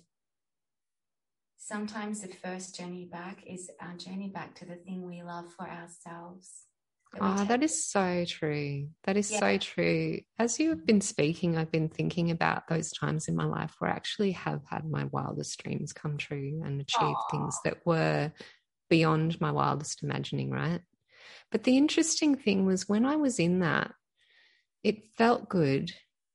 sometimes the first journey back is our journey back to the thing we love for ourselves. Oh, that is so true. That is yeah. so true. As you've been speaking, I've been thinking about those times in my life where I actually have had my wildest dreams come true and achieved Aww. Things that were beyond my wildest imagining, right? But the interesting thing was when I was in that, it felt good,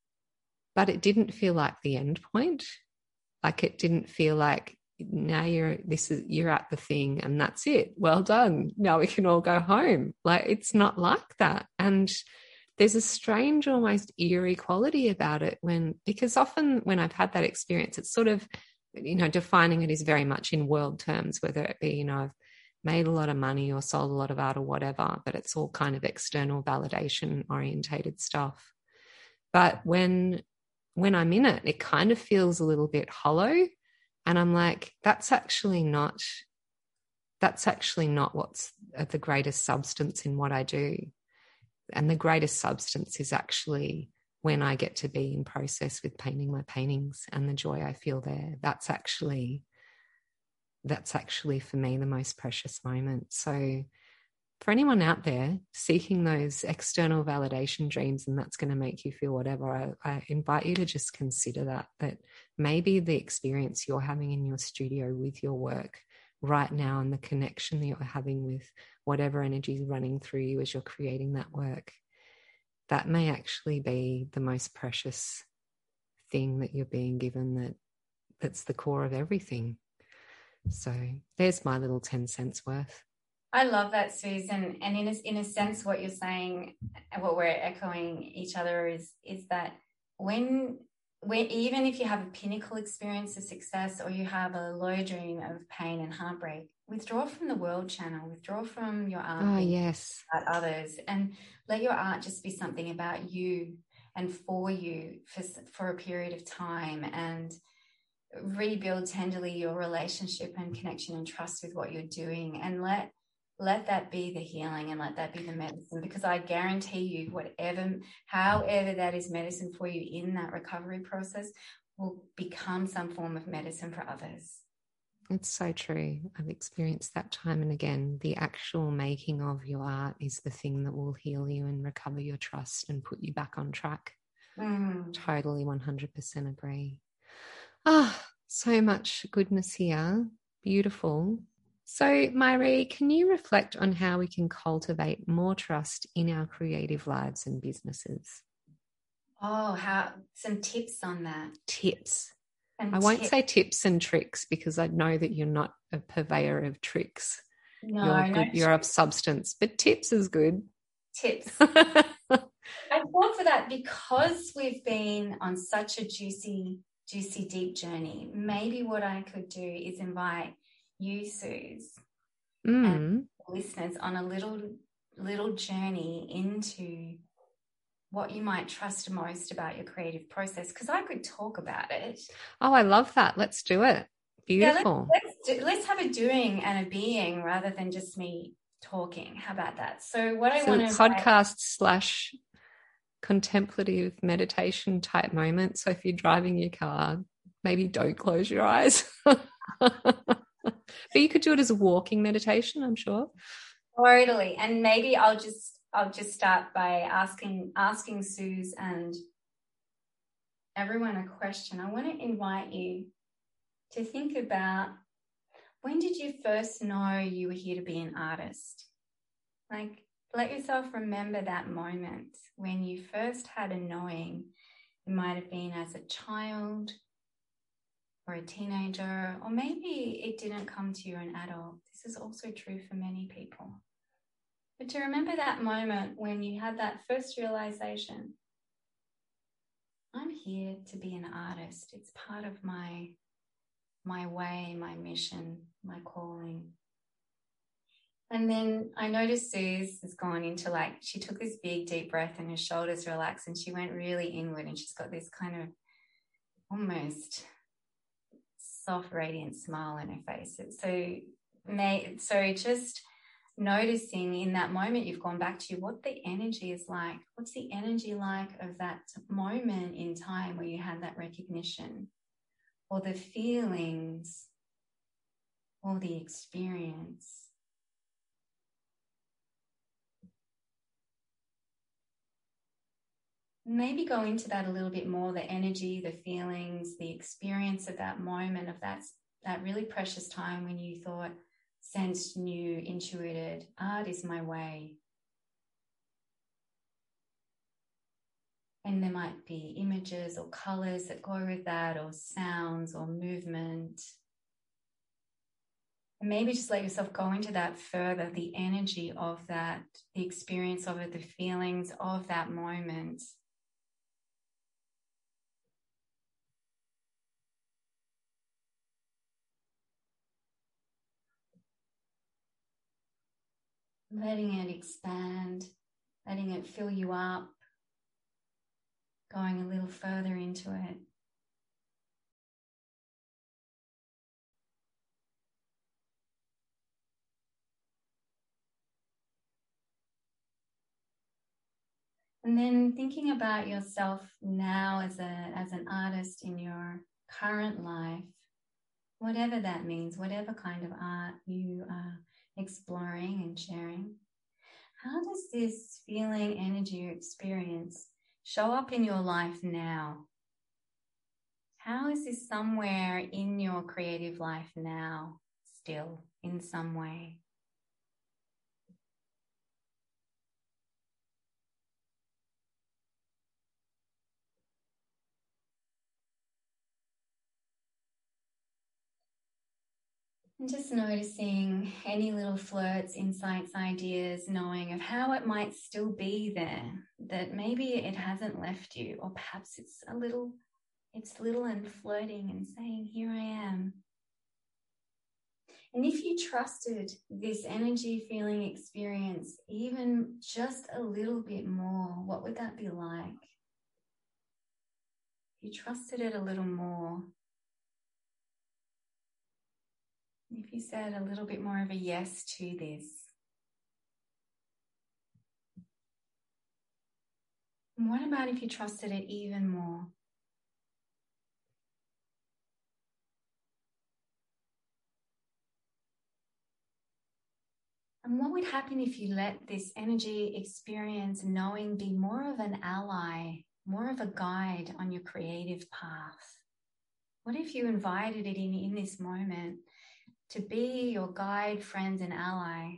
but it didn't feel like the end point. Like it didn't feel like, now you're this is you're at the thing and that's it, well done, now we can all go home. Like it's not like that. And there's a strange, almost eerie quality about it when, because often when I've had that experience, it's sort of, you know, defining it is very much in world terms, whether it be, you know, I've made a lot of money or sold a lot of art or whatever, but it's all kind of external validation orientated stuff. But when when I'm in it, it kind of feels a little bit hollow. And I'm like, that's actually not, that's actually not what's the greatest substance in what I do. And the greatest substance is actually when I get to be in process with painting my paintings and the joy I feel there. That's actually, that's actually for me the most precious moment. So for anyone out there seeking those external validation dreams and that's going to make you feel whatever, I, I invite you to just consider that, that maybe the experience you're having in your studio with your work right now and the connection that you're having with whatever energy is running through you as you're creating that work, that may actually be the most precious thing that you're being given, that that's the core of everything. So there's my little ten cents worth. I love that, Susan. And in a, in a sense, what you're saying and what we're echoing each other is, is that when, when, even if you have a pinnacle experience of success or you have a low dream of pain and heartbreak, withdraw from the world channel, withdraw from your art. Oh, yes. About others, and let your art just be something about you and for you for, for a period of time. And rebuild tenderly your relationship and connection and trust with what you're doing, and let let that be the healing and let that be the medicine, because I guarantee you whatever, however that is medicine for you in that recovery process will become some form of medicine for others. It's so true. I've experienced that time and again. The actual making of your art is the thing that will heal you and recover your trust and put you back on track. Mm. Totally one hundred percent agree. Ah, oh, so much goodness here. Beautiful. So, Mairi, can you reflect on how we can cultivate more trust in our creative lives and businesses? Oh, how some tips on that. Tips. And I won't tips. say tips and tricks because I know that you're not a purveyor of tricks. No, you're no good. You're of substance, but tips is good. Tips. I thought for that, because we've been on such a juicy, juicy, deep journey, maybe what I could do is invite you, Suze, mm. and listeners on a little, little journey into what you might trust most about your creative process, because I could talk about it. Oh, I love that. Let's do it. Beautiful. Yeah, let's, let's, do, let's have a doing and a being rather than just me talking. How about that? So what I so want to podcast invite- slash contemplative meditation type moment. So if you're driving your car, maybe don't close your eyes. But you could do it as a walking meditation, I'm sure. Totally. And maybe I'll just I'll just start by asking asking Suze and everyone a question. I want to invite you to think about, when did you first know you were here to be an artist? Like, let yourself remember that moment when you first had a knowing. It might have been as a child or a teenager, or maybe it didn't come to you an adult. This is also true for many people. But to remember that moment when you had that first realization, I'm here to be an artist. It's part of my, my way, my mission, my calling. And then I noticed Suze has gone into, like, she took this big deep breath and her shoulders relaxed and she went really inward, and she's got this kind of almost soft, radiant smile on her face. So, may, so just noticing in that moment you've gone back to what the energy is like. What's the energy like of that moment in time where you had that recognition, or the feelings, or the experience? Maybe go into that a little bit more, the energy, the feelings, the experience of that moment, of that, that really precious time when you thought, sensed, knew, intuited, art is my way. And there might be images or colors that go with that, or sounds or movement. And maybe just let yourself go into that further, the energy of that, the experience of it, the feelings of that moment. Letting it expand, letting it fill you up, going a little further into it. And then thinking about yourself now as a as an artist in your current life, whatever that means, whatever kind of art you are exploring and sharing. How does this feeling, energy, or experience show up in your life now? How is this somewhere in your creative life now, still, in some way? And just noticing any little flirts, insights, ideas, knowing of how it might still be there, that maybe it hasn't left you, or perhaps it's a little, it's little and flirting and saying, here I am. And if you trusted this energy, feeling, experience even just a little bit more, what would that be like? If you trusted it a little more, If you said a little bit more of a yes to this, and what about if you trusted it even more? And what would happen if you let this energy, experience, knowing be more of an ally, more of a guide on your creative path? What if you invited it in in this moment to be your guide, friend, and ally?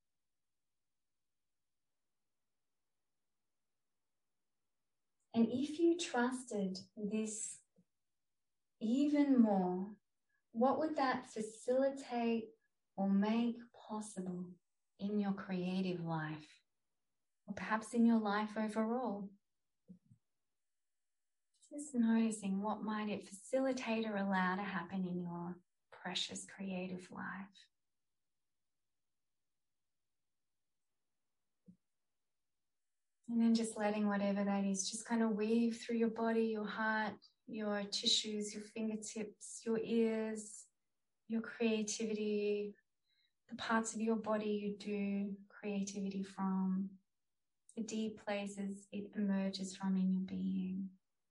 And if you trusted this even more, what would that facilitate or make possible in your creative life, or perhaps in your life overall? Just noticing what might it facilitate or allow to happen in your precious creative life. And then just letting whatever that is just kind of weave through your body, your heart, your tissues, your fingertips, your ears, your creativity, the parts of your body you do creativity from, the deep places it emerges from in your being.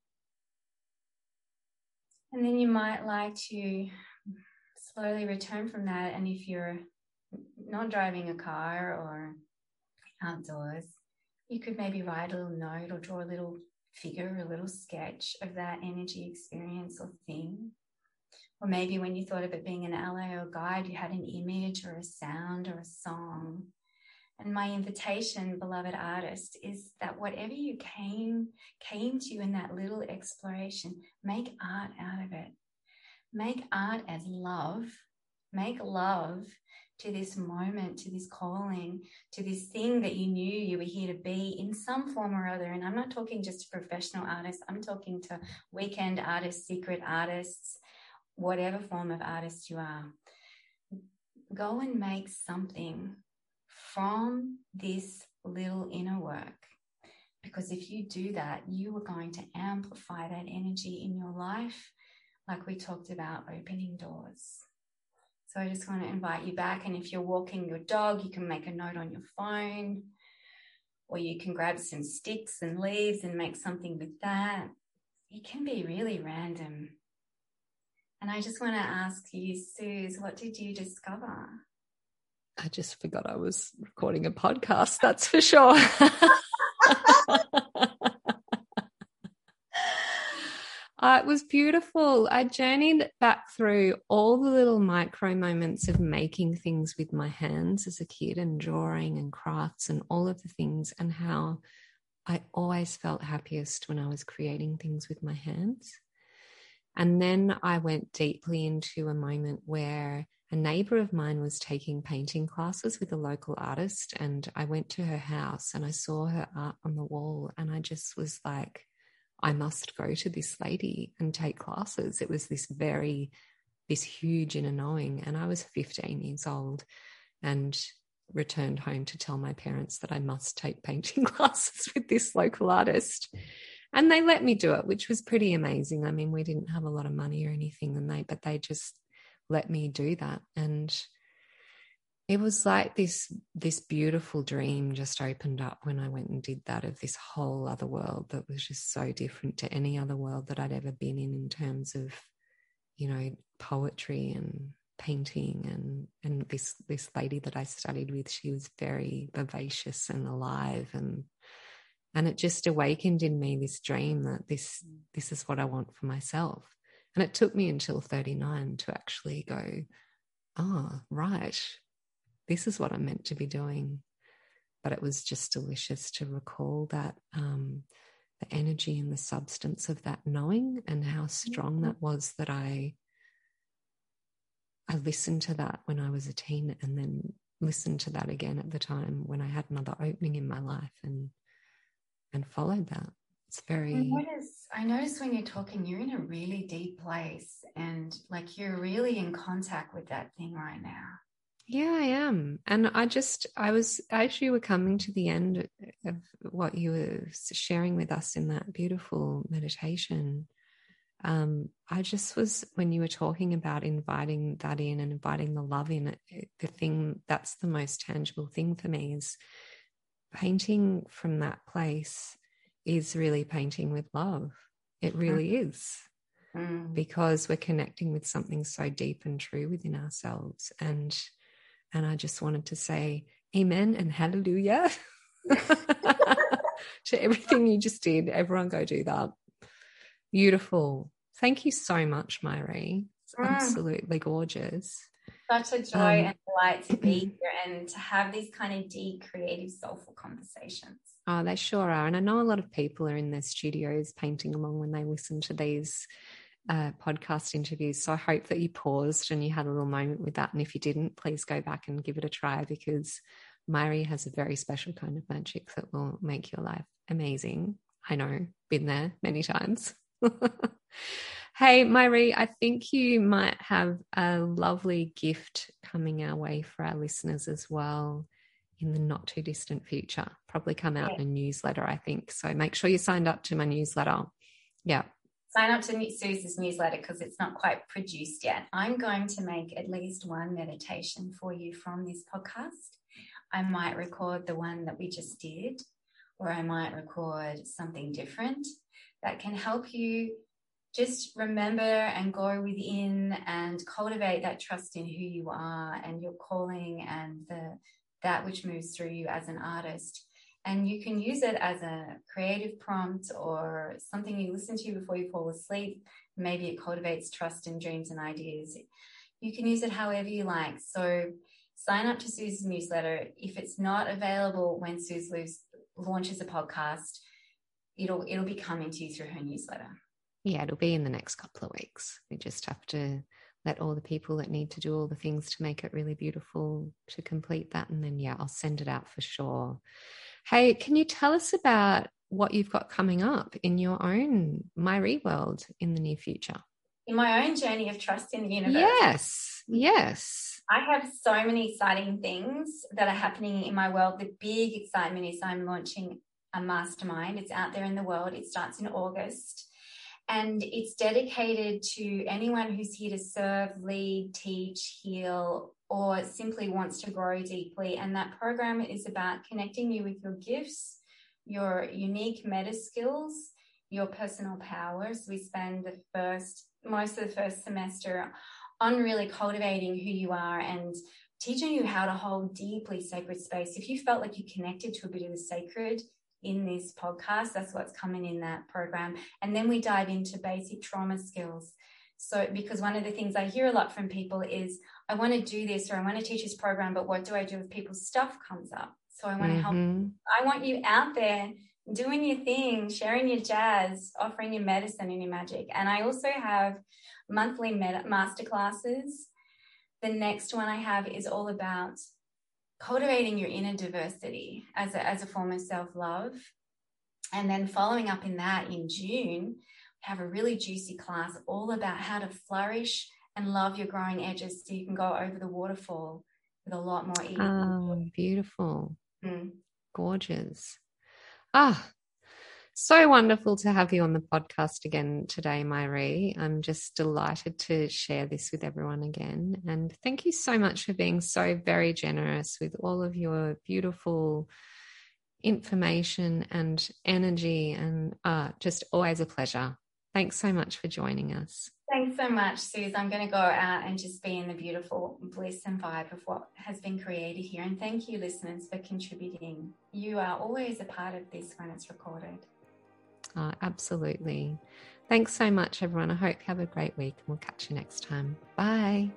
And then you might like to slowly return from that. And if you're not driving a car or outdoors, you could maybe write a little note or draw a little figure, a little sketch of that energy, experience, or thing. Or maybe when you thought of it being an ally or guide, you had an image or a sound or a song. And my invitation, beloved artist, is that whatever you came, came to you in that little exploration, make art out of it. Make art as love. Make love to this moment, to this calling, to this thing that you knew you were here to be in some form or other. And I'm not talking just to professional artists. I'm talking to weekend artists, secret artists, whatever form of artist you are. Go and make something from this little inner work. Because if you do that, you are going to amplify that energy in your life, like we talked about opening doors. So I just want to invite you back. And if you're walking your dog, you can make a note on your phone, or you can grab some sticks and leaves and make something with that. It can be really random. And I just want to ask you, Suze, what did you discover? I just forgot I was recording a podcast, that's for sure. Uh, it was beautiful. I journeyed back through all the little micro moments of making things with my hands as a kid and drawing and crafts and all of the things, and how I always felt happiest when I was creating things with my hands. And then I went deeply into a moment where a neighbour of mine was taking painting classes with a local artist, and I went to her house and I saw her art on the wall, and I just was like, I must go to this lady and take classes. It was this very, this huge inner knowing. And I was fifteen years old and returned home to tell my parents that I must take painting classes with this local artist. And they let me do it, which was pretty amazing. I mean, we didn't have a lot of money or anything, and they, but they just let me do that. And it was like this, this beautiful dream just opened up when I went and did that, of this whole other world that was just so different to any other world that I'd ever been in, in terms of, you know, poetry and painting. And, and this, this lady that I studied with, she was very vivacious and alive, and, and it just awakened in me this dream that this, this is what I want for myself. And it took me until thirty-nine to actually go, oh, right, this is what I'm meant to be doing. But it was just delicious to recall that, um, the energy and the substance of that knowing, and how strong that was, that I, I listened to that when I was a teen, and then listened to that again at the time when I had another opening in my life, and, and followed that. It's very... I notice, I notice when you're talking, you're in a really deep place, and like you're really in contact with that thing right now. Yeah, I am. And I just, I was, as you were coming to the end of what you were sharing with us in that beautiful meditation, um, I just was, when you were talking about inviting that in and inviting the love in, it, the thing that's the most tangible thing for me is painting from that place is really painting with love. It really mm. is. Mm. Because we're connecting with something so deep and true within ourselves. And and I just wanted to say amen and hallelujah to everything you just did. Everyone go do that. Beautiful. Thank you so much, Mairi. It's mm. absolutely gorgeous. Such a joy um, and delight to be here and to have these kind of deep, creative, soulful conversations. Oh, they sure are. And I know a lot of people are in their studios painting along when they listen to these uh, podcast interviews. So I hope that you paused and you had a little moment with that. And if you didn't, please go back and give it a try, because Mairi has a very special kind of magic that will make your life amazing. I know, been there many times. Hey, Mairi, I think you might have a lovely gift coming our way for our listeners as well in the not too distant future. Probably come out yeah. in a newsletter, I think. So make sure you signed up to my newsletter. Yeah. Sign up to Sue's newsletter because it's not quite produced yet. I'm going to make at least one meditation for you from this podcast. I might record the one that we just did, or I might record something different that can help you just remember and go within and cultivate that trust in who you are and your calling and the that which moves through you as an artist. And you can use it as a creative prompt or something you listen to before you fall asleep. Maybe it cultivates trust in dreams and ideas. You can use it however you like. So sign up to Sue's newsletter. If it's not available when Suze launches a podcast, it'll it'll be coming to you through her newsletter. Yeah, it'll be in the next couple of weeks. We just have to let all the people that need to do all the things to make it really beautiful to complete that. And then, yeah, I'll send it out for sure. Hey, can you tell us about what you've got coming up in your own Mairi world in the near future? In my own journey of trust in the universe. Yes, yes. I have so many exciting things that are happening in my world. The big excitement is I'm launching a mastermind. It's out there in the world. It starts in August. And it's dedicated to anyone who's here to serve, lead, teach, heal, or simply wants to grow deeply. And that program is about connecting you with your gifts, your unique meta skills, your personal powers. We spend the first, most of the first semester on really cultivating who you are and teaching you how to hold deeply sacred space. If you felt like you connected to a bit of the sacred in this podcast, that's what's coming in that program. And then we dive into basic trauma skills. So because one of the things I hear a lot from people is, I want to do this or I want to teach this program, but what do I do if people's stuff comes up? So I want mm-hmm. to help. I want you out there doing your thing, sharing your jazz, offering your medicine and your magic. And I also have monthly med- masterclasses. The next one I have is all about cultivating your inner diversity as a, as a form of self-love. And then following up in that in June, we have a really juicy class all about how to flourish and love your growing edges so you can go over the waterfall with a lot more ease. Oh, beautiful. Mm. Gorgeous. Ah, so wonderful to have you on the podcast again today, Mairi. I'm just delighted to share this with everyone again. And thank you so much for being so very generous with all of your beautiful information and energy, and uh, just always a pleasure. Thanks so much for joining us. Thanks so much, Suze. I'm going to go out and just be in the beautiful bliss and vibe of what has been created here. And thank you, listeners, for contributing. You are always a part of this when it's recorded. Oh, absolutely. Thanks so much, everyone. I hope you have a great week, and we'll catch you next time. Bye.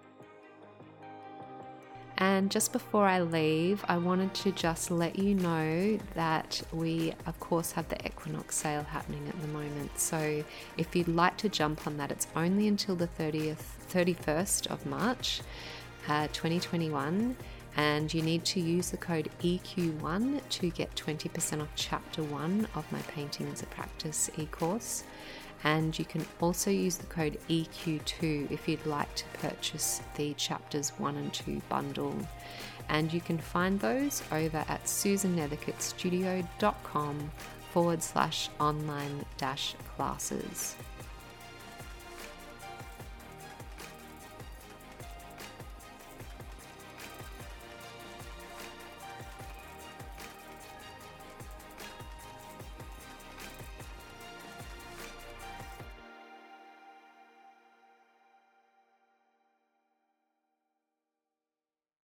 And just before I leave, I wanted to just let you know that we, of course, have the Equinox sale happening at the moment. So if you'd like to jump on that, it's only until the thirtieth, thirty-first of March, uh, twenty twenty-one. And you need to use the code E Q one to get twenty percent off chapter one of my Painting as a Practice e-course. And you can also use the code E Q two if you'd like to purchase the chapters one and two bundle. And you can find those over at susannethercottstudio.com forward slash online dash classes.